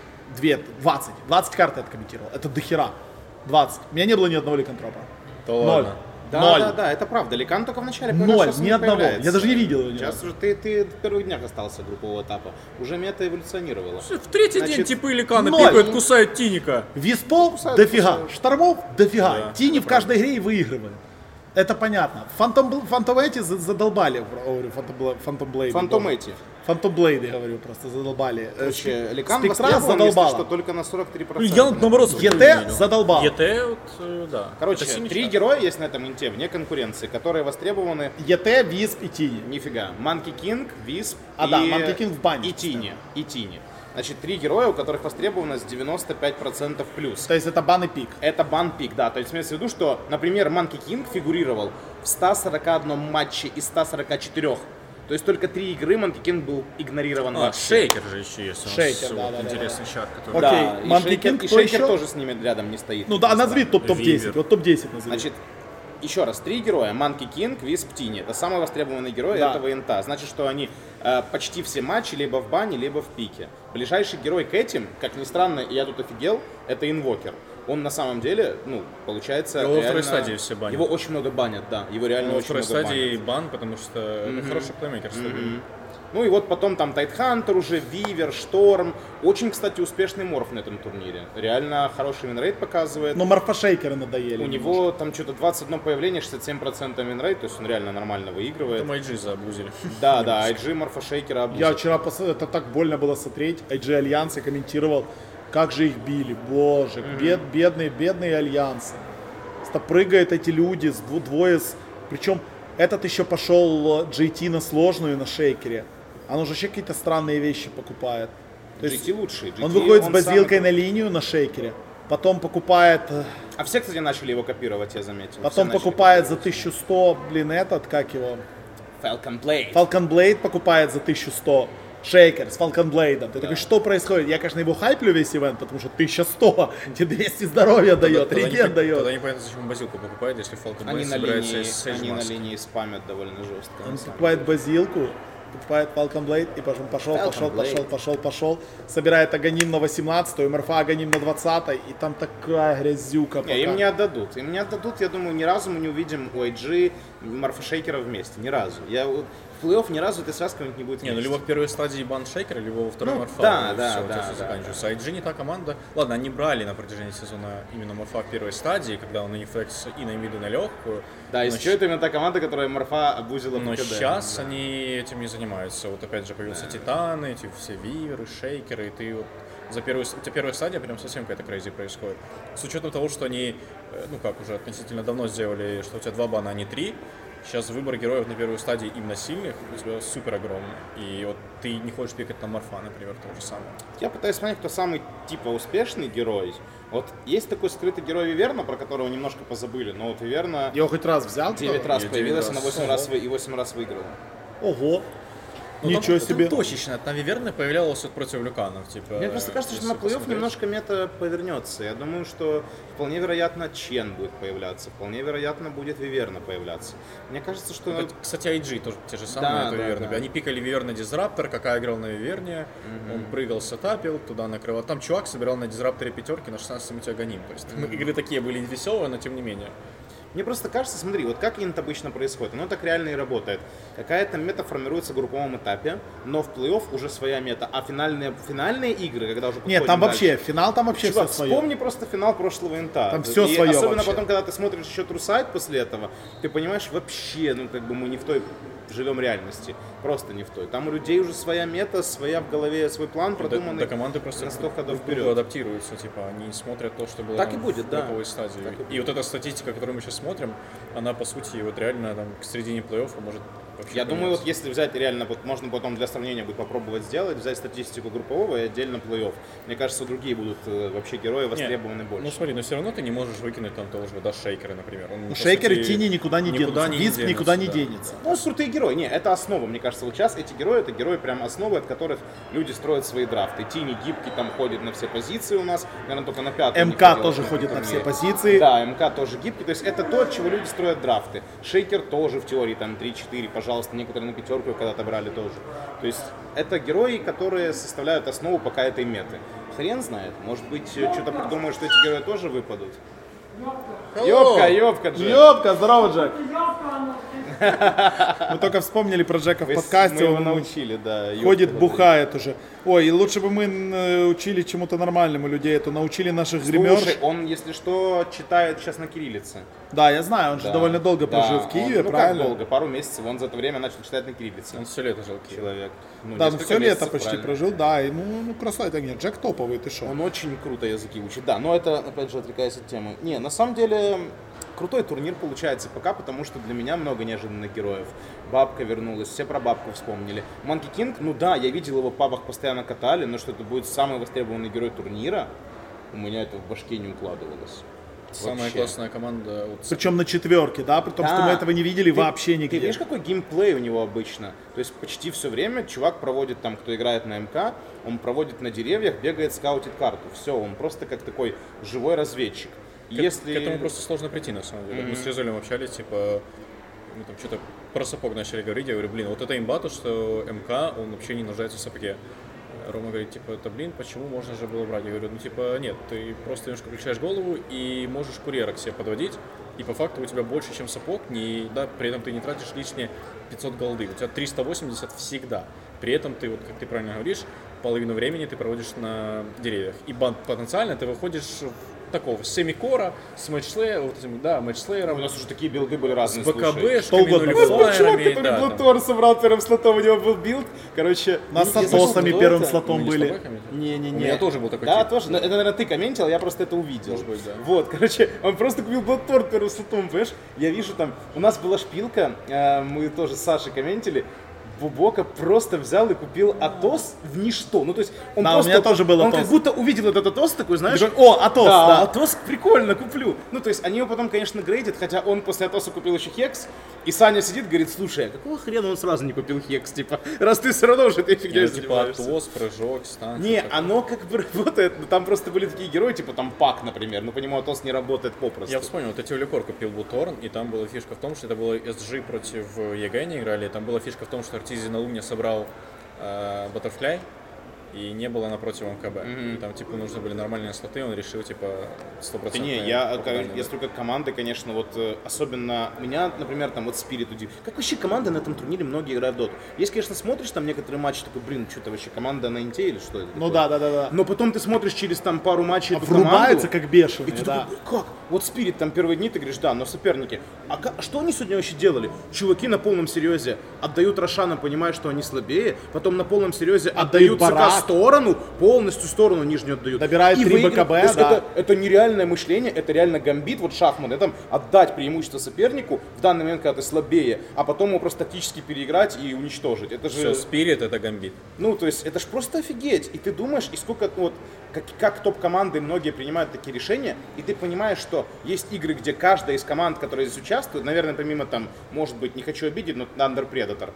Speaker 1: 20 карт я откомментировал. Это дохера. 20. У меня не было ни одного ликантропа. Ноль.
Speaker 2: Да,
Speaker 1: Ноль.
Speaker 2: да, это правда. Ликан только в начале
Speaker 1: Ноль,
Speaker 2: сейчас
Speaker 1: ни
Speaker 2: не
Speaker 1: одного.
Speaker 2: появляется.
Speaker 1: Я даже не видел его ни
Speaker 2: Сейчас
Speaker 1: разу.
Speaker 2: уже ты в первых днях остался группового этапа. Уже мета эволюционировала.
Speaker 3: В третий
Speaker 2: Значит,
Speaker 3: день типы Ликана
Speaker 1: ноль.
Speaker 3: пикают, кусают Тиника.
Speaker 1: Виспов
Speaker 2: Кусают,
Speaker 1: дофига,
Speaker 2: кусают.
Speaker 1: штормов дофига.
Speaker 3: Да,
Speaker 1: Тини в каждой игре и выигрывает. Это понятно. Фантом эти задолбали. Фантом Блейды.
Speaker 2: Фантом эти.
Speaker 1: Фантом Блейды, говорю, просто задолбали.
Speaker 2: Короче, Ликан
Speaker 1: Спектра
Speaker 2: востребован, если
Speaker 1: задолбала.
Speaker 2: что, только на 43%.
Speaker 3: Я наоборот
Speaker 1: ЕТ задолбал.
Speaker 3: ЕТ, вот, да.
Speaker 2: Короче,
Speaker 3: Это синий
Speaker 2: 3
Speaker 3: чат.
Speaker 2: героя есть на этом инте, вне конкуренции, которые востребованы.
Speaker 1: ЕТ, Висп и Тини.
Speaker 2: Нифига. Манки Кинг, Висп
Speaker 1: А,
Speaker 2: и...
Speaker 1: да, Monkey King в бане,
Speaker 2: И Тини. И Тини. Значит, 3 героя, у которых востребованность 95% плюс.
Speaker 1: То есть это бан и пик.
Speaker 2: Это бан-пик, да. То есть имеется в виду, что, например, Манки Кинг фигурировал в 141 матче из 144. То есть только 3 игры Манки Кинг был игнорирован вообще.
Speaker 3: Шейкер же еще есть. У нас
Speaker 1: Шейкер,
Speaker 3: вот
Speaker 1: да.
Speaker 3: интересный чат, который...
Speaker 1: Окей,
Speaker 2: Да, и
Speaker 1: Monkey
Speaker 2: Шейкер,
Speaker 1: King,
Speaker 2: и
Speaker 1: кто
Speaker 2: Шейкер
Speaker 1: еще?
Speaker 2: тоже с ними рядом не стоит.
Speaker 1: Ну да, назови топ-10.
Speaker 3: Вивер.
Speaker 1: Вот топ-10 назови.
Speaker 2: Значит, еще раз, 3 героя. Манки Кинг, Висп, Тини. Это самый востребованный герой
Speaker 1: Да.
Speaker 2: этого инта. Значит, что они почти все матчи либо в бане, либо в пике. Ближайший герой к этим, как ни странно, и я тут офигел, это Инвокер. Он на самом деле, ну, получается,
Speaker 3: Его во второй
Speaker 2: реально-
Speaker 3: стадии все банят.
Speaker 2: Его очень много банят, да. Его реально
Speaker 3: Во
Speaker 2: очень
Speaker 3: второй
Speaker 2: много
Speaker 3: стадии
Speaker 2: банят.
Speaker 3: бан, потому что это хороший плеймейкер стабильный.
Speaker 2: Ну и вот потом там Тайтхантер уже, Вивер, Шторм. Очень, кстати, успешный морф на этом турнире. Реально хороший винрейт показывает.
Speaker 1: Но морфошейкеры надоели.
Speaker 2: У него там что-то 21 появление, 67% винрейт, то есть он реально нормально выигрывает.
Speaker 3: Там IG заобузили.
Speaker 2: Да, IG морфошейкера обузили.
Speaker 1: Я вчера это так больно было смотреть. IG Альянс, я комментировал, как же их били. Боже, бедные Альянсы. Прыгают эти люди, двое. Причем этот еще пошел GT на сложную на шейкере. Он уже вообще какие-то странные вещи покупает. То есть
Speaker 2: GT лучший.
Speaker 1: он выходит с базилкой на линию на шейкере, потом покупает...
Speaker 2: А все, кстати, начали его копировать, я заметил.
Speaker 1: Потом покупает за 1100, как его...
Speaker 2: Falcon Blade.
Speaker 1: Falcon Blade покупает за 1100. Шейкер с Falcon Blade. Ты такой, что происходит? Я, конечно, его хайплю весь ивент, потому что 1100, тебе 200 здоровья дает, реген дает.
Speaker 3: Тогда непонятно, зачем он базилку покупает, если Falcon Blade собирается из Sage
Speaker 2: Они на
Speaker 3: Mask.
Speaker 2: линии спамят довольно жестко.
Speaker 1: Он покупает базилку, покупает Falcon Blade и пошел. Собирает Аганим на 18-ю, МРФА Аганим на 20-й, и там такая грязюка.
Speaker 2: Не, им не отдадут. Я думаю, ни разу мы не увидим у IG морфошейкера вместе. Ни разу. В плей-офф ни разу этой связки не будет вместе.
Speaker 3: Не, ну либо в первой стадии бан шейкера, либо во второй морфа.
Speaker 2: Да.
Speaker 3: Заканчивается. А IG не та команда. Ладно, они брали на протяжении сезона именно морфа в первой стадии, когда он на Нефлекс и на мид, и на легкую.
Speaker 2: Да, и еще это именно та команда, которая морфа обузила
Speaker 3: Но
Speaker 2: ПКД.
Speaker 3: сейчас они этим не занимаются. Вот опять же появился Титаны, эти все Виверы, Шейкеры, и ты вот у тебя первая стадия прям совсем какая-то крейзи происходит. С учетом того, что они, уже относительно давно сделали, что у тебя 2 бана, а не 3. Сейчас выбор героев на первой стадии именно сильных у тебя супер огромный. И вот ты не хочешь пикать на морфа, например, то же самое.
Speaker 2: Я пытаюсь понять, кто самый типа успешный герой. Вот есть такой скрытый герой Виверна, про которого немножко позабыли, но вот Виверна
Speaker 1: Его хоть раз взял?
Speaker 2: 9 раз
Speaker 3: Или
Speaker 2: появилась,
Speaker 3: 9
Speaker 2: на 8 раз и 8 раз выиграла.
Speaker 1: Ого.
Speaker 3: Ну,
Speaker 1: Ничего себе.
Speaker 3: Там точечно, там Виверна появлялась вот против Люканов. Типа,
Speaker 2: Мне просто кажется, что на плей-офф немножко мета повернется. Я думаю, что вполне вероятно Чен будет появляться, вполне вероятно будет Виверна появляться. Мне кажется, что...
Speaker 3: Кстати, IG тоже те же самые, это Виверна.
Speaker 2: Да.
Speaker 3: Они пикали Виверна Дизраптор, какая играл на Виверне, он прыгал, сетапил, туда накрывал. Там чувак собирал на Дизрапторе пятерки, на 16-м у тебя Аганим. То есть игры такие были веселые, но тем не менее.
Speaker 2: Мне просто кажется, смотри, вот как инт обычно происходит, оно так реально и работает. Какая-то мета формируется в групповом этапе, но в плей-офф уже своя мета, а финальные игры, когда уже
Speaker 1: Нет, там вообще, финал там вообще
Speaker 2: Чувак,
Speaker 1: все свое.
Speaker 2: вспомни просто финал прошлого инта.
Speaker 1: Там все свое
Speaker 2: особенно
Speaker 1: вообще.
Speaker 2: потом, когда ты смотришь еще Трусайт после этого, ты понимаешь, вообще, мы не в той живем реальности. Просто не в той. Там у людей уже своя мета, своя в голове, свой план продуманный.
Speaker 3: Да, команды просто
Speaker 2: на 100 ходов
Speaker 3: друг к другу
Speaker 2: вперед.
Speaker 3: адаптируются, типа, они смотрят то, что было
Speaker 2: Так и
Speaker 3: там
Speaker 2: будет,
Speaker 3: в
Speaker 2: да.
Speaker 3: групповой стадии. И вот эта статистика, которую мы сейчас смотрим, она, по сути, вот реально там к середине плей-оффа может вообще
Speaker 2: Я думаю,
Speaker 3: поменяться.
Speaker 2: вот если взять реально, вот можно потом для сравнения будет попробовать сделать, взять статистику группового и отдельно плей-офф. Мне кажется, другие будут вообще герои востребованы больше.
Speaker 3: Ну смотри, но все равно ты не можешь выкинуть там того же, Шейкера, например. Он, по
Speaker 1: Шейкер и
Speaker 3: сути,
Speaker 1: Тини никуда не денутся. Виск никуда не денется.
Speaker 2: Ну, крутые герои. Не, это основа, мне кажется. Вот сейчас эти герои, это герои прям основы, от которых люди строят свои драфты. Тини гибкий там ходит на все позиции у нас, наверное, только на 5-м.
Speaker 1: МК тоже ходит на все позиции.
Speaker 2: Да, МК тоже гибкий. То есть это то, от чего люди строят драфты. Шейкер тоже в теории там 3-4, пожалуйста, некоторые на 5 когда-то брали тоже. То есть это герои, которые составляют основу пока этой меты. Хрен знает, может быть, что-то придумают, что эти герои тоже выпадут. Ёбка, Джек.
Speaker 1: Ёбка, здорово, Джек. Мы только вспомнили про Джека в подкасте.
Speaker 2: Мы его
Speaker 1: Он
Speaker 2: научили, да.
Speaker 1: ходит, бухает уже. Ой, и лучше бы мы учили чему-то нормальному людей, это научили наших гримерш.
Speaker 2: Слушай, он, если что, читает сейчас на кириллице.
Speaker 1: Да, я знаю, он же довольно долго прожил в Киеве, правильно?
Speaker 2: Как долго? Пару месяцев. Он за это время начал читать на кириллице.
Speaker 3: Он все лето жил в Киеве.
Speaker 2: Человек.
Speaker 1: Да, ну
Speaker 2: несколько
Speaker 1: все лето
Speaker 2: месяцев,
Speaker 1: почти
Speaker 2: правильно.
Speaker 1: прожил, да, и красавец, нет, Джек топовый, ты шо?
Speaker 2: Он очень круто языки учит. Да, но это, опять же, отвлекаясь от темы. Не, на самом деле, крутой турнир получается пока, потому что для меня много неожиданных героев. Бабка вернулась, все про бабку вспомнили. Манки Кинг, ну да, я видел его в пабах постоянно катали, но что это будет самый востребованный герой турнира, у меня это в башке не укладывалось.
Speaker 3: Самая
Speaker 2: Вообще.
Speaker 3: классная команда. Вот,
Speaker 1: Причем на четверке, да, при том, что мы этого не видели вообще
Speaker 2: Ты
Speaker 1: нигде.
Speaker 2: видишь, какой геймплей у него обычно? То есть почти все время чувак проводит там, кто играет на МК, он проводит на деревьях, бегает, скаутит карту. Все, он просто как такой живой разведчик. Если...
Speaker 3: К этому просто сложно прийти, на самом деле. Мы с Резолем общались, типа, мы там что-то про сапог начали говорить, я говорю, блин, вот это имба, то, что МК, он вообще не нуждается в сапоге. Рома говорит, типа, это, блин, почему можно же было брать? Я говорю, ну, типа, нет, ты просто немножко включаешь голову и можешь курьера к себе подводить, и по факту у тебя больше, чем сапог, да, при этом ты не тратишь лишние 500 голды, у тебя 380 всегда. При этом ты, вот как ты правильно говоришь, половину времени ты проводишь на деревьях. И потенциально ты выходишь такого семикора с матчслеером.
Speaker 2: У нас уже такие билды были разные,
Speaker 3: с БКБшками,
Speaker 1: Что-угодно.
Speaker 2: Чувак,
Speaker 3: нулифайерами.
Speaker 2: который Bloodthorn собрал первым слотом, у него был билд. Короче,
Speaker 1: У нас с
Speaker 2: я слышал,
Speaker 1: Атосами
Speaker 2: кто
Speaker 1: первым
Speaker 2: это.
Speaker 1: слотом
Speaker 3: Не с
Speaker 1: были.
Speaker 3: табаками?
Speaker 2: Не-не-не.
Speaker 3: У меня тоже был такой
Speaker 2: Да,
Speaker 3: тип.
Speaker 2: тоже. Но это, наверное, ты комментил, я просто это увидел.
Speaker 3: Может быть, да.
Speaker 2: Вот, короче, он просто купил Bloodthorn первым слотом, понимаешь? Я вижу там, у нас была шпилка, мы тоже с Сашей комментили, Бубока просто взял и купил Атос в ничто. Ну, то есть он
Speaker 1: Да, у
Speaker 2: просто...
Speaker 1: меня тоже был
Speaker 2: Он
Speaker 1: Атос.
Speaker 2: как будто увидел этот Атос такой, знаешь...
Speaker 1: Такой, о, Атос, да.
Speaker 2: Атос прикольно, куплю. Ну, то есть они его потом, конечно, грейдят, хотя он после Атоса купил еще Хекс, и Саня сидит, говорит, слушай, а какого хрена он сразу не купил Хекс, типа, раз ты все равно уже этой фигней
Speaker 3: Типа
Speaker 2: занимаешься.
Speaker 3: Атос, прыжок, стан.
Speaker 2: Не, оно как бы работает, но там просто были такие герои, типа там Пак, например, но по нему Атос не работает попросту.
Speaker 3: Я вспомнил, вот Тевлюкор купил Блуторн, и там была фишка в том, что это было SG против ЕГЭ они играли, и там была фишка в том, что Артизи на Луне собрал Баттерфляй, и не было напротив МКБ. И там, типа, нужны были нормальные слоты, он решил, типа, 100%.
Speaker 2: Да не, если как команды, конечно, вот особенно меня, например, там вот Spirit удивил. Как вообще команды на этом турнире многие играют в доту? Есть, конечно, смотришь там некоторые матчи, такой, блин, что-то вообще команда на инте или что это?
Speaker 1: Ну
Speaker 2: такое?
Speaker 1: да.
Speaker 2: Но потом ты смотришь через там пару матчей эту
Speaker 1: Врубаются
Speaker 2: команду,
Speaker 1: как бешеные,
Speaker 2: и ты
Speaker 1: да.
Speaker 2: такой, как? Вот Spirit там первые дни, ты говоришь, да, но соперники. Что они сегодня вообще делали? Чуваки на полном серьезе отдают Рошана, понимая, что они слабее, потом на полном серьезе отдают ЦК
Speaker 1: барак.
Speaker 2: сторону, полностью сторону нижнюю отдают.
Speaker 1: Добирают
Speaker 2: И
Speaker 1: 3
Speaker 2: выигрывают.
Speaker 1: БКБ,
Speaker 2: То есть
Speaker 1: да.
Speaker 2: это нереальное мышление, это реально гамбит, вот шахмат, это отдать преимущество сопернику в данный момент, когда ты слабее, а потом его просто тактически переиграть и уничтожить. Это же,
Speaker 3: Все, Спирит это гамбит.
Speaker 2: ну, то есть это ж просто офигеть. И ты думаешь, и сколько, вот, как топ-команды многие принимают такие решения, и ты понимаешь, что есть игры, где каждая из команд, которые здесь участвуют, наверное, помимо там, может быть, не хочу обидеть, но Thunder Predator,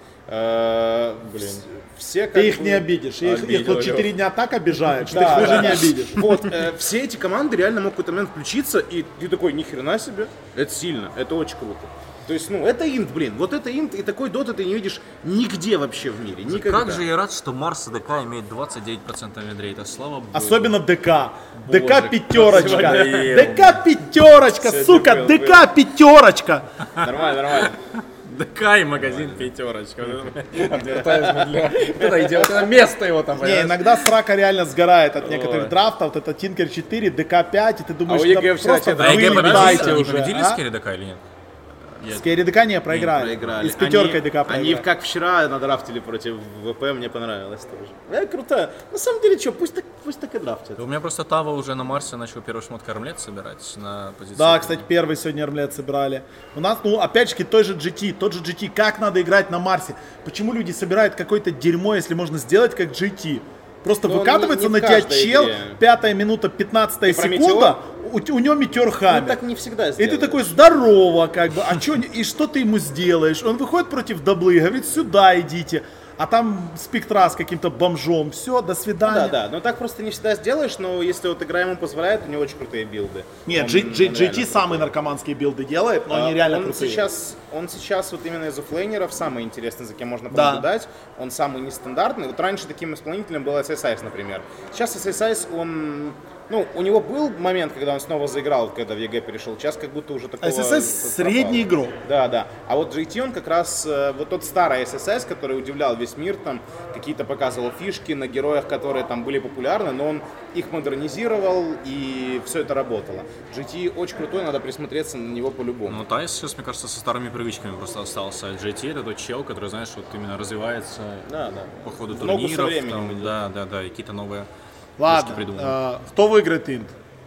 Speaker 2: все как
Speaker 1: Ты их
Speaker 2: бы-
Speaker 1: не обидишь. Их
Speaker 3: Обидел,
Speaker 1: вот 4 дня так обижают, что
Speaker 2: Да,
Speaker 1: их уже
Speaker 2: да.
Speaker 1: не обидишь.
Speaker 2: Вот, все эти команды реально могут в какой-то момент включиться, и ты такой, ни хрена себе, это сильно, это очень круто. То есть, ну, это инт, блин, вот это инт, и такой доты ты не видишь нигде вообще в мире, никогда.
Speaker 3: Как же я рад, что Марс ДК имеет 29% винрейта, слава богу.
Speaker 1: Особенно ДК.
Speaker 3: Боже,
Speaker 1: ДК пятерочка.
Speaker 3: надоел.
Speaker 1: ДК пятерочка, сука,
Speaker 2: был,
Speaker 1: ДК пятерочка.
Speaker 2: Нормально.
Speaker 3: ДК и магазин пятерочка. Это идея, это место его там.
Speaker 1: Не, иногда срака реально сгорает от некоторых драфтов. Вот это Тинкер 4, ДК 5, и ты думаешь,
Speaker 2: А у
Speaker 1: да
Speaker 2: ЕГЭ вчера
Speaker 1: просто
Speaker 2: тебе
Speaker 3: А ЕГЭ
Speaker 1: вылетайте
Speaker 3: победили,
Speaker 1: уже.
Speaker 3: победили
Speaker 1: а?
Speaker 3: с Керри ДК или нет?
Speaker 1: С Керри ДК не проиграли. И с пятеркой ДК проиграли.
Speaker 2: Они как вчера надрафтили против ВП, мне понравилось тоже. Круто. На самом деле, что, пусть так и драфтят.
Speaker 3: У меня просто Тава уже на Марсе начал первый шмот кормлет собирать на позиции.
Speaker 1: Да, кстати, первый сегодня армлет собирали. У нас, ну, опять же, тот же GT, как надо играть на Марсе? Почему люди собирают какое-то дерьмо, если можно сделать как GT? Просто
Speaker 2: Но
Speaker 1: выкатывается
Speaker 2: не в
Speaker 1: на тебя
Speaker 2: каждой
Speaker 1: чел,
Speaker 2: игре.
Speaker 1: 5 минута, 15
Speaker 2: про
Speaker 1: секунда, у него метеор
Speaker 2: Ну,
Speaker 1: хаммер.
Speaker 2: так не всегда
Speaker 1: И
Speaker 2: сделают.
Speaker 1: ты такой, здорово, как бы, а чё, и что ты ему сделаешь? Он выходит против даблы, говорит, сюда идите. А там спектра с каким-то бомжом, все, до свидания.
Speaker 2: Да, но так просто не всегда сделаешь, но если вот игра ему позволяет, у него очень крутые билды.
Speaker 1: Нет,
Speaker 2: Он
Speaker 1: GT
Speaker 2: реально
Speaker 1: самые наркоманские билды делает, но они реально
Speaker 2: он
Speaker 1: крутые.
Speaker 2: сейчас вот именно из оффлейнеров самый интересный, за кем можно
Speaker 1: Да.
Speaker 2: понаблюдать. Он самый нестандартный. Вот раньше таким исполнителем был SSIS, например. Сейчас SSIS, он... Ну, у него был момент, когда он снова заиграл, когда в ЕГЭ перешел. Сейчас как будто уже такого...
Speaker 1: SSS средний игрок.
Speaker 2: Да. А вот GT, он как раз, вот тот старый SSS, который удивлял весь мир, там, какие-то показывал фишки на героях, которые там были популярны, но он их модернизировал, и все это работало. GT очень крутой, надо присмотреться на него по-любому.
Speaker 3: Ну, Тайс сейчас, мне кажется, со старыми привычками просто остался. А GT это тот чел, который, знаешь, вот именно развивается
Speaker 2: Да.
Speaker 3: по ходу
Speaker 2: В ногу со
Speaker 3: турниров.
Speaker 2: временем
Speaker 3: Там,
Speaker 2: идет.
Speaker 3: да, и какие-то новые
Speaker 1: Ладно,
Speaker 3: придумал.
Speaker 1: кто выиграет инт?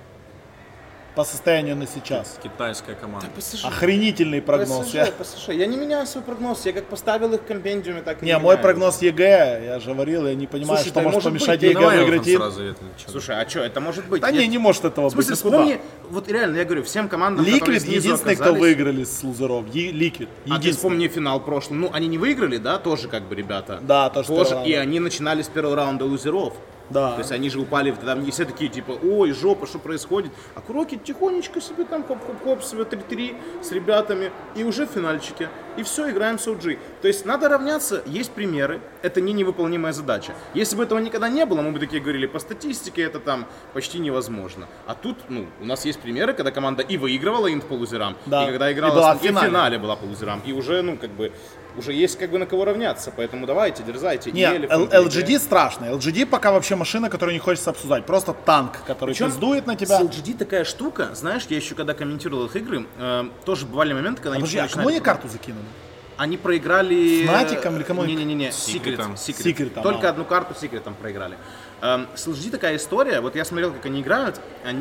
Speaker 1: По состоянию на сейчас.
Speaker 3: Китайская команда.
Speaker 1: Охренительный прогноз.
Speaker 2: ПСЖ. Я не меняю свой прогноз, я как поставил их в компендиуме, так и
Speaker 1: Не,
Speaker 2: не
Speaker 1: мой
Speaker 2: меняю.
Speaker 1: прогноз ЕГЭ, я же говорил, я не понимаю,
Speaker 2: Слушай,
Speaker 1: что
Speaker 2: да
Speaker 1: может
Speaker 2: может
Speaker 1: помешать
Speaker 2: быть,
Speaker 1: ЕГЭ
Speaker 3: Давай его
Speaker 1: выиграть
Speaker 3: там
Speaker 1: инт.
Speaker 3: сразу это, чё.
Speaker 2: Слушай, а что, это может быть?
Speaker 1: Да не может этого
Speaker 2: В
Speaker 1: быть.
Speaker 2: смысле,
Speaker 1: Ну куда?
Speaker 2: вспомни, вот реально, я говорю, всем командам, которые
Speaker 1: Ликвид
Speaker 2: снизу
Speaker 1: единственный, кто
Speaker 2: оказались-
Speaker 1: выиграли с лузеров. Ликвид.
Speaker 2: А ты
Speaker 1: Единственный.
Speaker 2: вспомни финал прошлый. Ну, они не выиграли, да, тоже как бы ребята.
Speaker 1: Да, тоже с первого раунда.
Speaker 2: И они начинали с первого раунда лузеров.
Speaker 1: Да.
Speaker 2: То есть они же упали, там не все такие, типа, ой, жопа, что происходит? А Куроки тихонечко себе там хоп-хоп-хоп, себе 3-3 с ребятами, и уже в финальчике. и все, играем с OG. То есть надо равняться, есть примеры, это не невыполнимая задача. Если бы этого никогда не было, мы бы такие говорили, по статистике это там почти невозможно. А тут, у нас есть примеры, когда команда и выигрывала инт по лузерам,
Speaker 1: да.
Speaker 2: и когда играла
Speaker 1: была
Speaker 2: в финале была по лузерам, и уже, уже есть на кого равняться, поэтому давайте, дерзайте.
Speaker 1: Нет, LGD страшно. LGD пока вообще машина, которую не хочется обсуждать. Просто танк, который пиздует на тебя.
Speaker 2: С LGD такая штука, знаешь, я еще когда комментировал их игры, тоже бывали моменты, когда они
Speaker 1: начинали... кому они карту закинули?
Speaker 2: Они проиграли...
Speaker 1: Фнатиком или кому?
Speaker 2: Не-не-не, Secret. Только одну карту Secret'ом проиграли. С LGD такая история, вот я смотрел, как они играют,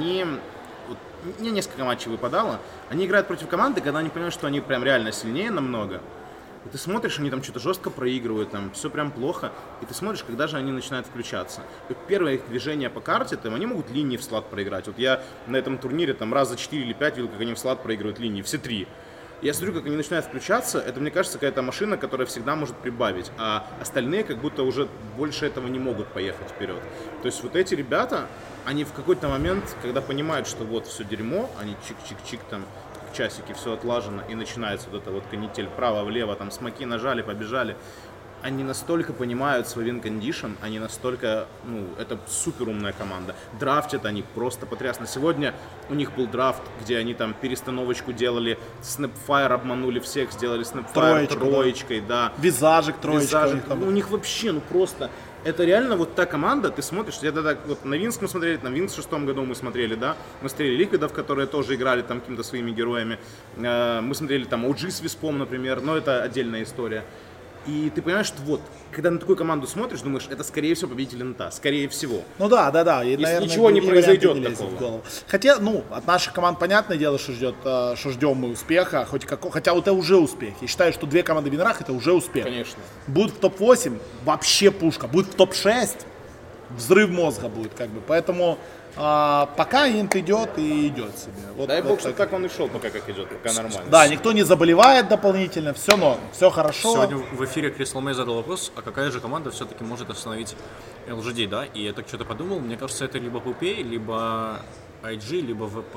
Speaker 2: мне несколько матчей выпадало, они играют против команды, когда они понимают, что они прям реально сильнее намного. И ты смотришь, они там что-то жестко проигрывают, там все прям плохо, и ты смотришь, когда же они начинают включаться. И первое их движение по карте, там, они могут линии в слот проиграть. Вот я на этом турнире там раза 4 или 5 видел, как они в слот проигрывают линии, все 3. Я смотрю, как они начинают включаться, это, мне кажется, какая-то машина, которая всегда может прибавить, а остальные как будто уже больше этого не могут поехать вперед. То есть вот эти ребята, они в какой-то момент, когда понимают, что вот все дерьмо, они чик-чик-чик там, часики, все отлажено, и начинается вот эта вот канитель право-влево, там смоки нажали, побежали. Они настолько понимают свой win-condition, они настолько, это супер умная команда. Драфтят они просто потрясно. Сегодня у них был драфт, где они там перестановочку делали, Snapfire обманули всех, сделали Snapfire троечкой, да.
Speaker 1: Визажик троечкой.
Speaker 2: У них вообще, просто... Это реально вот та команда, ты смотришь, я тогда вот на Винс мы смотрели, на Винс в 6 году мы смотрели, да, мы смотрели Ликвидов, которые тоже играли там какими-то своими героями, мы смотрели там OG с Виспом, например, но это отдельная история. И ты понимаешь, что вот, когда на такую команду смотришь, думаешь, это скорее всего победитель НТА, скорее всего.
Speaker 1: Ну да. И,
Speaker 2: если
Speaker 1: наверное,
Speaker 2: ничего не произойдет такого.
Speaker 1: Хотя, от наших команд понятное дело, что ждем мы успеха, хотя это уже успех. Я считаю, что 2 команды в Винрах это уже успех.
Speaker 2: Конечно.
Speaker 1: Будет в топ-8, вообще пушка. Будет в топ-6, взрыв мозга будет, поэтому... пока инт идет и идет себе.
Speaker 2: Дай бог, чтобы так он и шел, пока как идет, пока нормально.
Speaker 1: Да, никто не заболевает дополнительно, все норм, все хорошо.
Speaker 3: Сегодня в эфире Crystal May задал вопрос, а какая же команда все-таки может остановить LGD, да? И я так что-то подумал, мне кажется, это либо Pupei, либо IG, либо VP.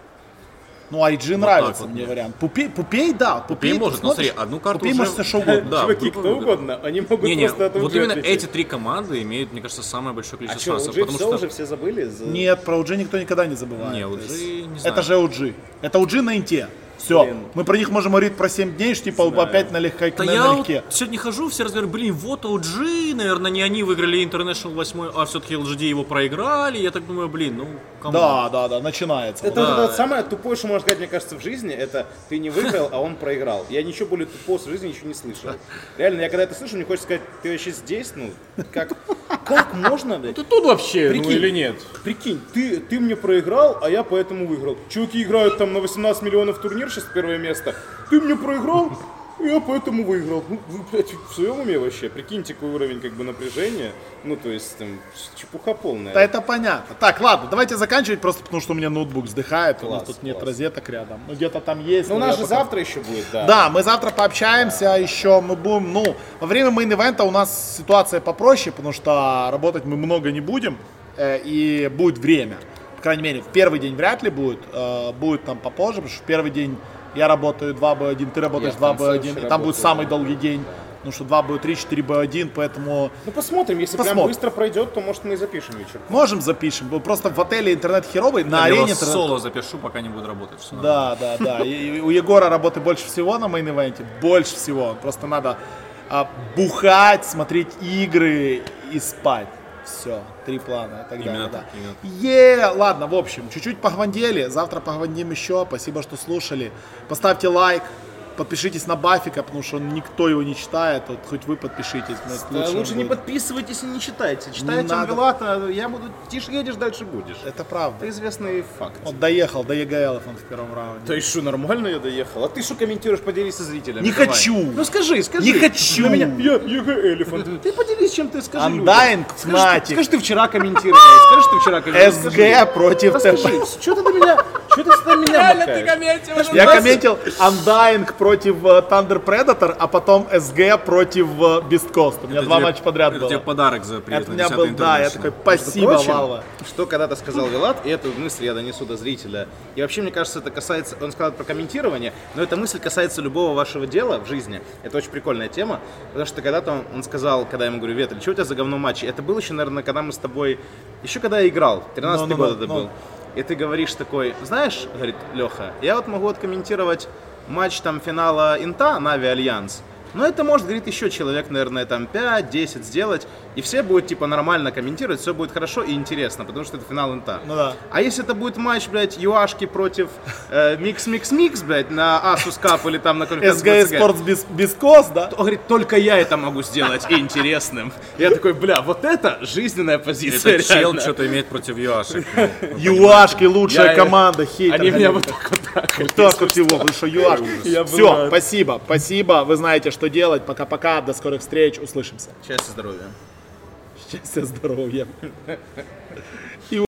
Speaker 1: IG нравится мне вариант. Pupei, да.
Speaker 3: Pupei может, но смотри, одну карту
Speaker 1: Pupei
Speaker 3: уже...
Speaker 1: может все что угодно.
Speaker 2: Да, чуваки, кто угодно, они могут просто это
Speaker 3: вот именно эти 3 команды имеют, мне кажется, самое большое количество шансов.
Speaker 2: Потому что уже все забыли?
Speaker 1: Нет, про OG никто никогда не забывает.
Speaker 3: Не, OG не знаю.
Speaker 1: Это же OG. Это OG на инте. Все, мы про них можем говорить про 7 дней, что опять налегке.
Speaker 3: Да я вот сегодня хожу, все разговаривают, вот OG, наверное, не они выиграли International 8, а все-таки LGD его проиграли. Я так думаю,
Speaker 1: Да, начинается.
Speaker 2: Это самое тупое, что можно сказать, мне кажется, в жизни, это ты не выиграл, а он проиграл. Я ничего более тупого в жизни еще не слышал. Реально, я когда это слышу, мне хочется сказать, ты вообще здесь, как можно, блядь?
Speaker 3: Ты тут вообще,
Speaker 2: прикинь,
Speaker 3: или нет?
Speaker 2: Прикинь, ты мне проиграл, а я поэтому выиграл. Чуваки играют там на 18 миллионов турнир, сейчас первое место. Ты мне проиграл, я поэтому выиграл. Вы, блядь, в своем уме вообще? Прикиньте, какой уровень напряжения. То есть там чепуха полная.
Speaker 1: Да, это понятно. Так, ладно, давайте заканчивать, просто потому что у меня ноутбук вздыхает.
Speaker 2: Класс,
Speaker 1: у нас тут нет розеток рядом. Где-то там есть.
Speaker 2: У нас же завтра еще будет, да.
Speaker 1: Да, мы завтра пообщаемся еще. Мы будем, во время мейн-ивента у нас ситуация попроще, потому что работать мы много не будем. И будет время. По крайней мере, в первый день вряд ли будет. Будет там попозже, потому что в первый день я работаю 2B1, ты работаешь 2B1, и там будет самый долгий день. Потому что 2B3, 4B1, поэтому...
Speaker 2: Посмотрим, если прям быстро пройдет, то может мы и запишем вечер.
Speaker 1: Можем запишем. Просто в отеле интернет херовый, на арене...
Speaker 3: Я соло запишу, пока не буду работать.
Speaker 1: Да. И у Егора работы больше всего на мейн-ивенте, больше всего. Просто надо бухать, смотреть игры и спать. Все, 3 плана и так далее. Да. Ладно, в общем, чуть-чуть погвондели, завтра погвондим еще. Спасибо, что слушали. Поставьте лайк, подпишитесь на Бафика, потому что никто его не читает. Вот, хоть вы подпишитесь.
Speaker 2: Лучше не подписывайтесь и не читайте. Читайте Анвелата, я буду тише едешь, дальше будешь.
Speaker 1: Это правда.
Speaker 2: Это известный факт.
Speaker 1: Вот доехал до ЕГЭ в первом раунде.
Speaker 2: Да и что, нормально я доехал? А ты что комментируешь, поделись со зрителями?
Speaker 1: Не хочу!
Speaker 2: Скажи.
Speaker 1: Не хочу!
Speaker 2: На меня, я ЕГЭ Элефант. Ты поделись, чем ты скажи.
Speaker 1: Undying Fnatic.
Speaker 2: Скажи, ты вчера комментировал.
Speaker 1: СГ против ТП.
Speaker 2: Что ты на меня... Что ты всегда меня макаешь?
Speaker 1: Я комментил Undying против Thunder Predator, а потом SG против Beast Coast. У меня два матча подряд
Speaker 3: Это
Speaker 1: было.
Speaker 3: тебе подарок за приезд
Speaker 1: Это у
Speaker 3: на
Speaker 1: меня
Speaker 3: 10-й
Speaker 1: был, да, я такой, спасибо,
Speaker 2: Впрочем,
Speaker 1: Валва.
Speaker 2: что когда-то сказал Вилат, и эту мысль я донесу до зрителя. И вообще, мне кажется, это касается, он сказал про комментирование, но эта мысль касается любого вашего дела в жизни. Это очень прикольная тема, потому что когда-то он сказал, когда я ему говорю, Ветель, что у тебя за говно матчи? Это было еще, наверное, когда мы с тобой, еще когда я играл, 13-й год это был. И ты говоришь такой, знаешь, говорит Леха, я вот могу откомментировать матч там финала Инта, Нави Альянс, но это может, говорит, еще человек, наверное, там 5-10 сделать, и все будут, типа, нормально комментировать, все будет хорошо и интересно, потому что это финал Инта.
Speaker 1: Ну да.
Speaker 2: А если это будет матч, блядь, Юашки против Микс-Микс-Микс, блядь, на Asus Cup или там на каком-то
Speaker 1: SG Sports Beast Coast, да?
Speaker 2: он говорит, только я это могу сделать интересным. Я такой, бля, вот это жизненная позиция,
Speaker 3: Это чел
Speaker 2: реально.
Speaker 3: что-то имеет против Юашек.
Speaker 1: Юашки лучшая
Speaker 2: Я-
Speaker 1: команда, хейтер.
Speaker 2: Они меня вот так вот так.
Speaker 1: Кто против его? Потому что Юашки.
Speaker 2: Я
Speaker 1: Все,
Speaker 2: бываю.
Speaker 1: спасибо, спасибо. Вы знаете, что делать. Пока-пока, до скорых встреч, услышимся.
Speaker 2: Счастья, здоровья.
Speaker 1: Счастья, здоровья.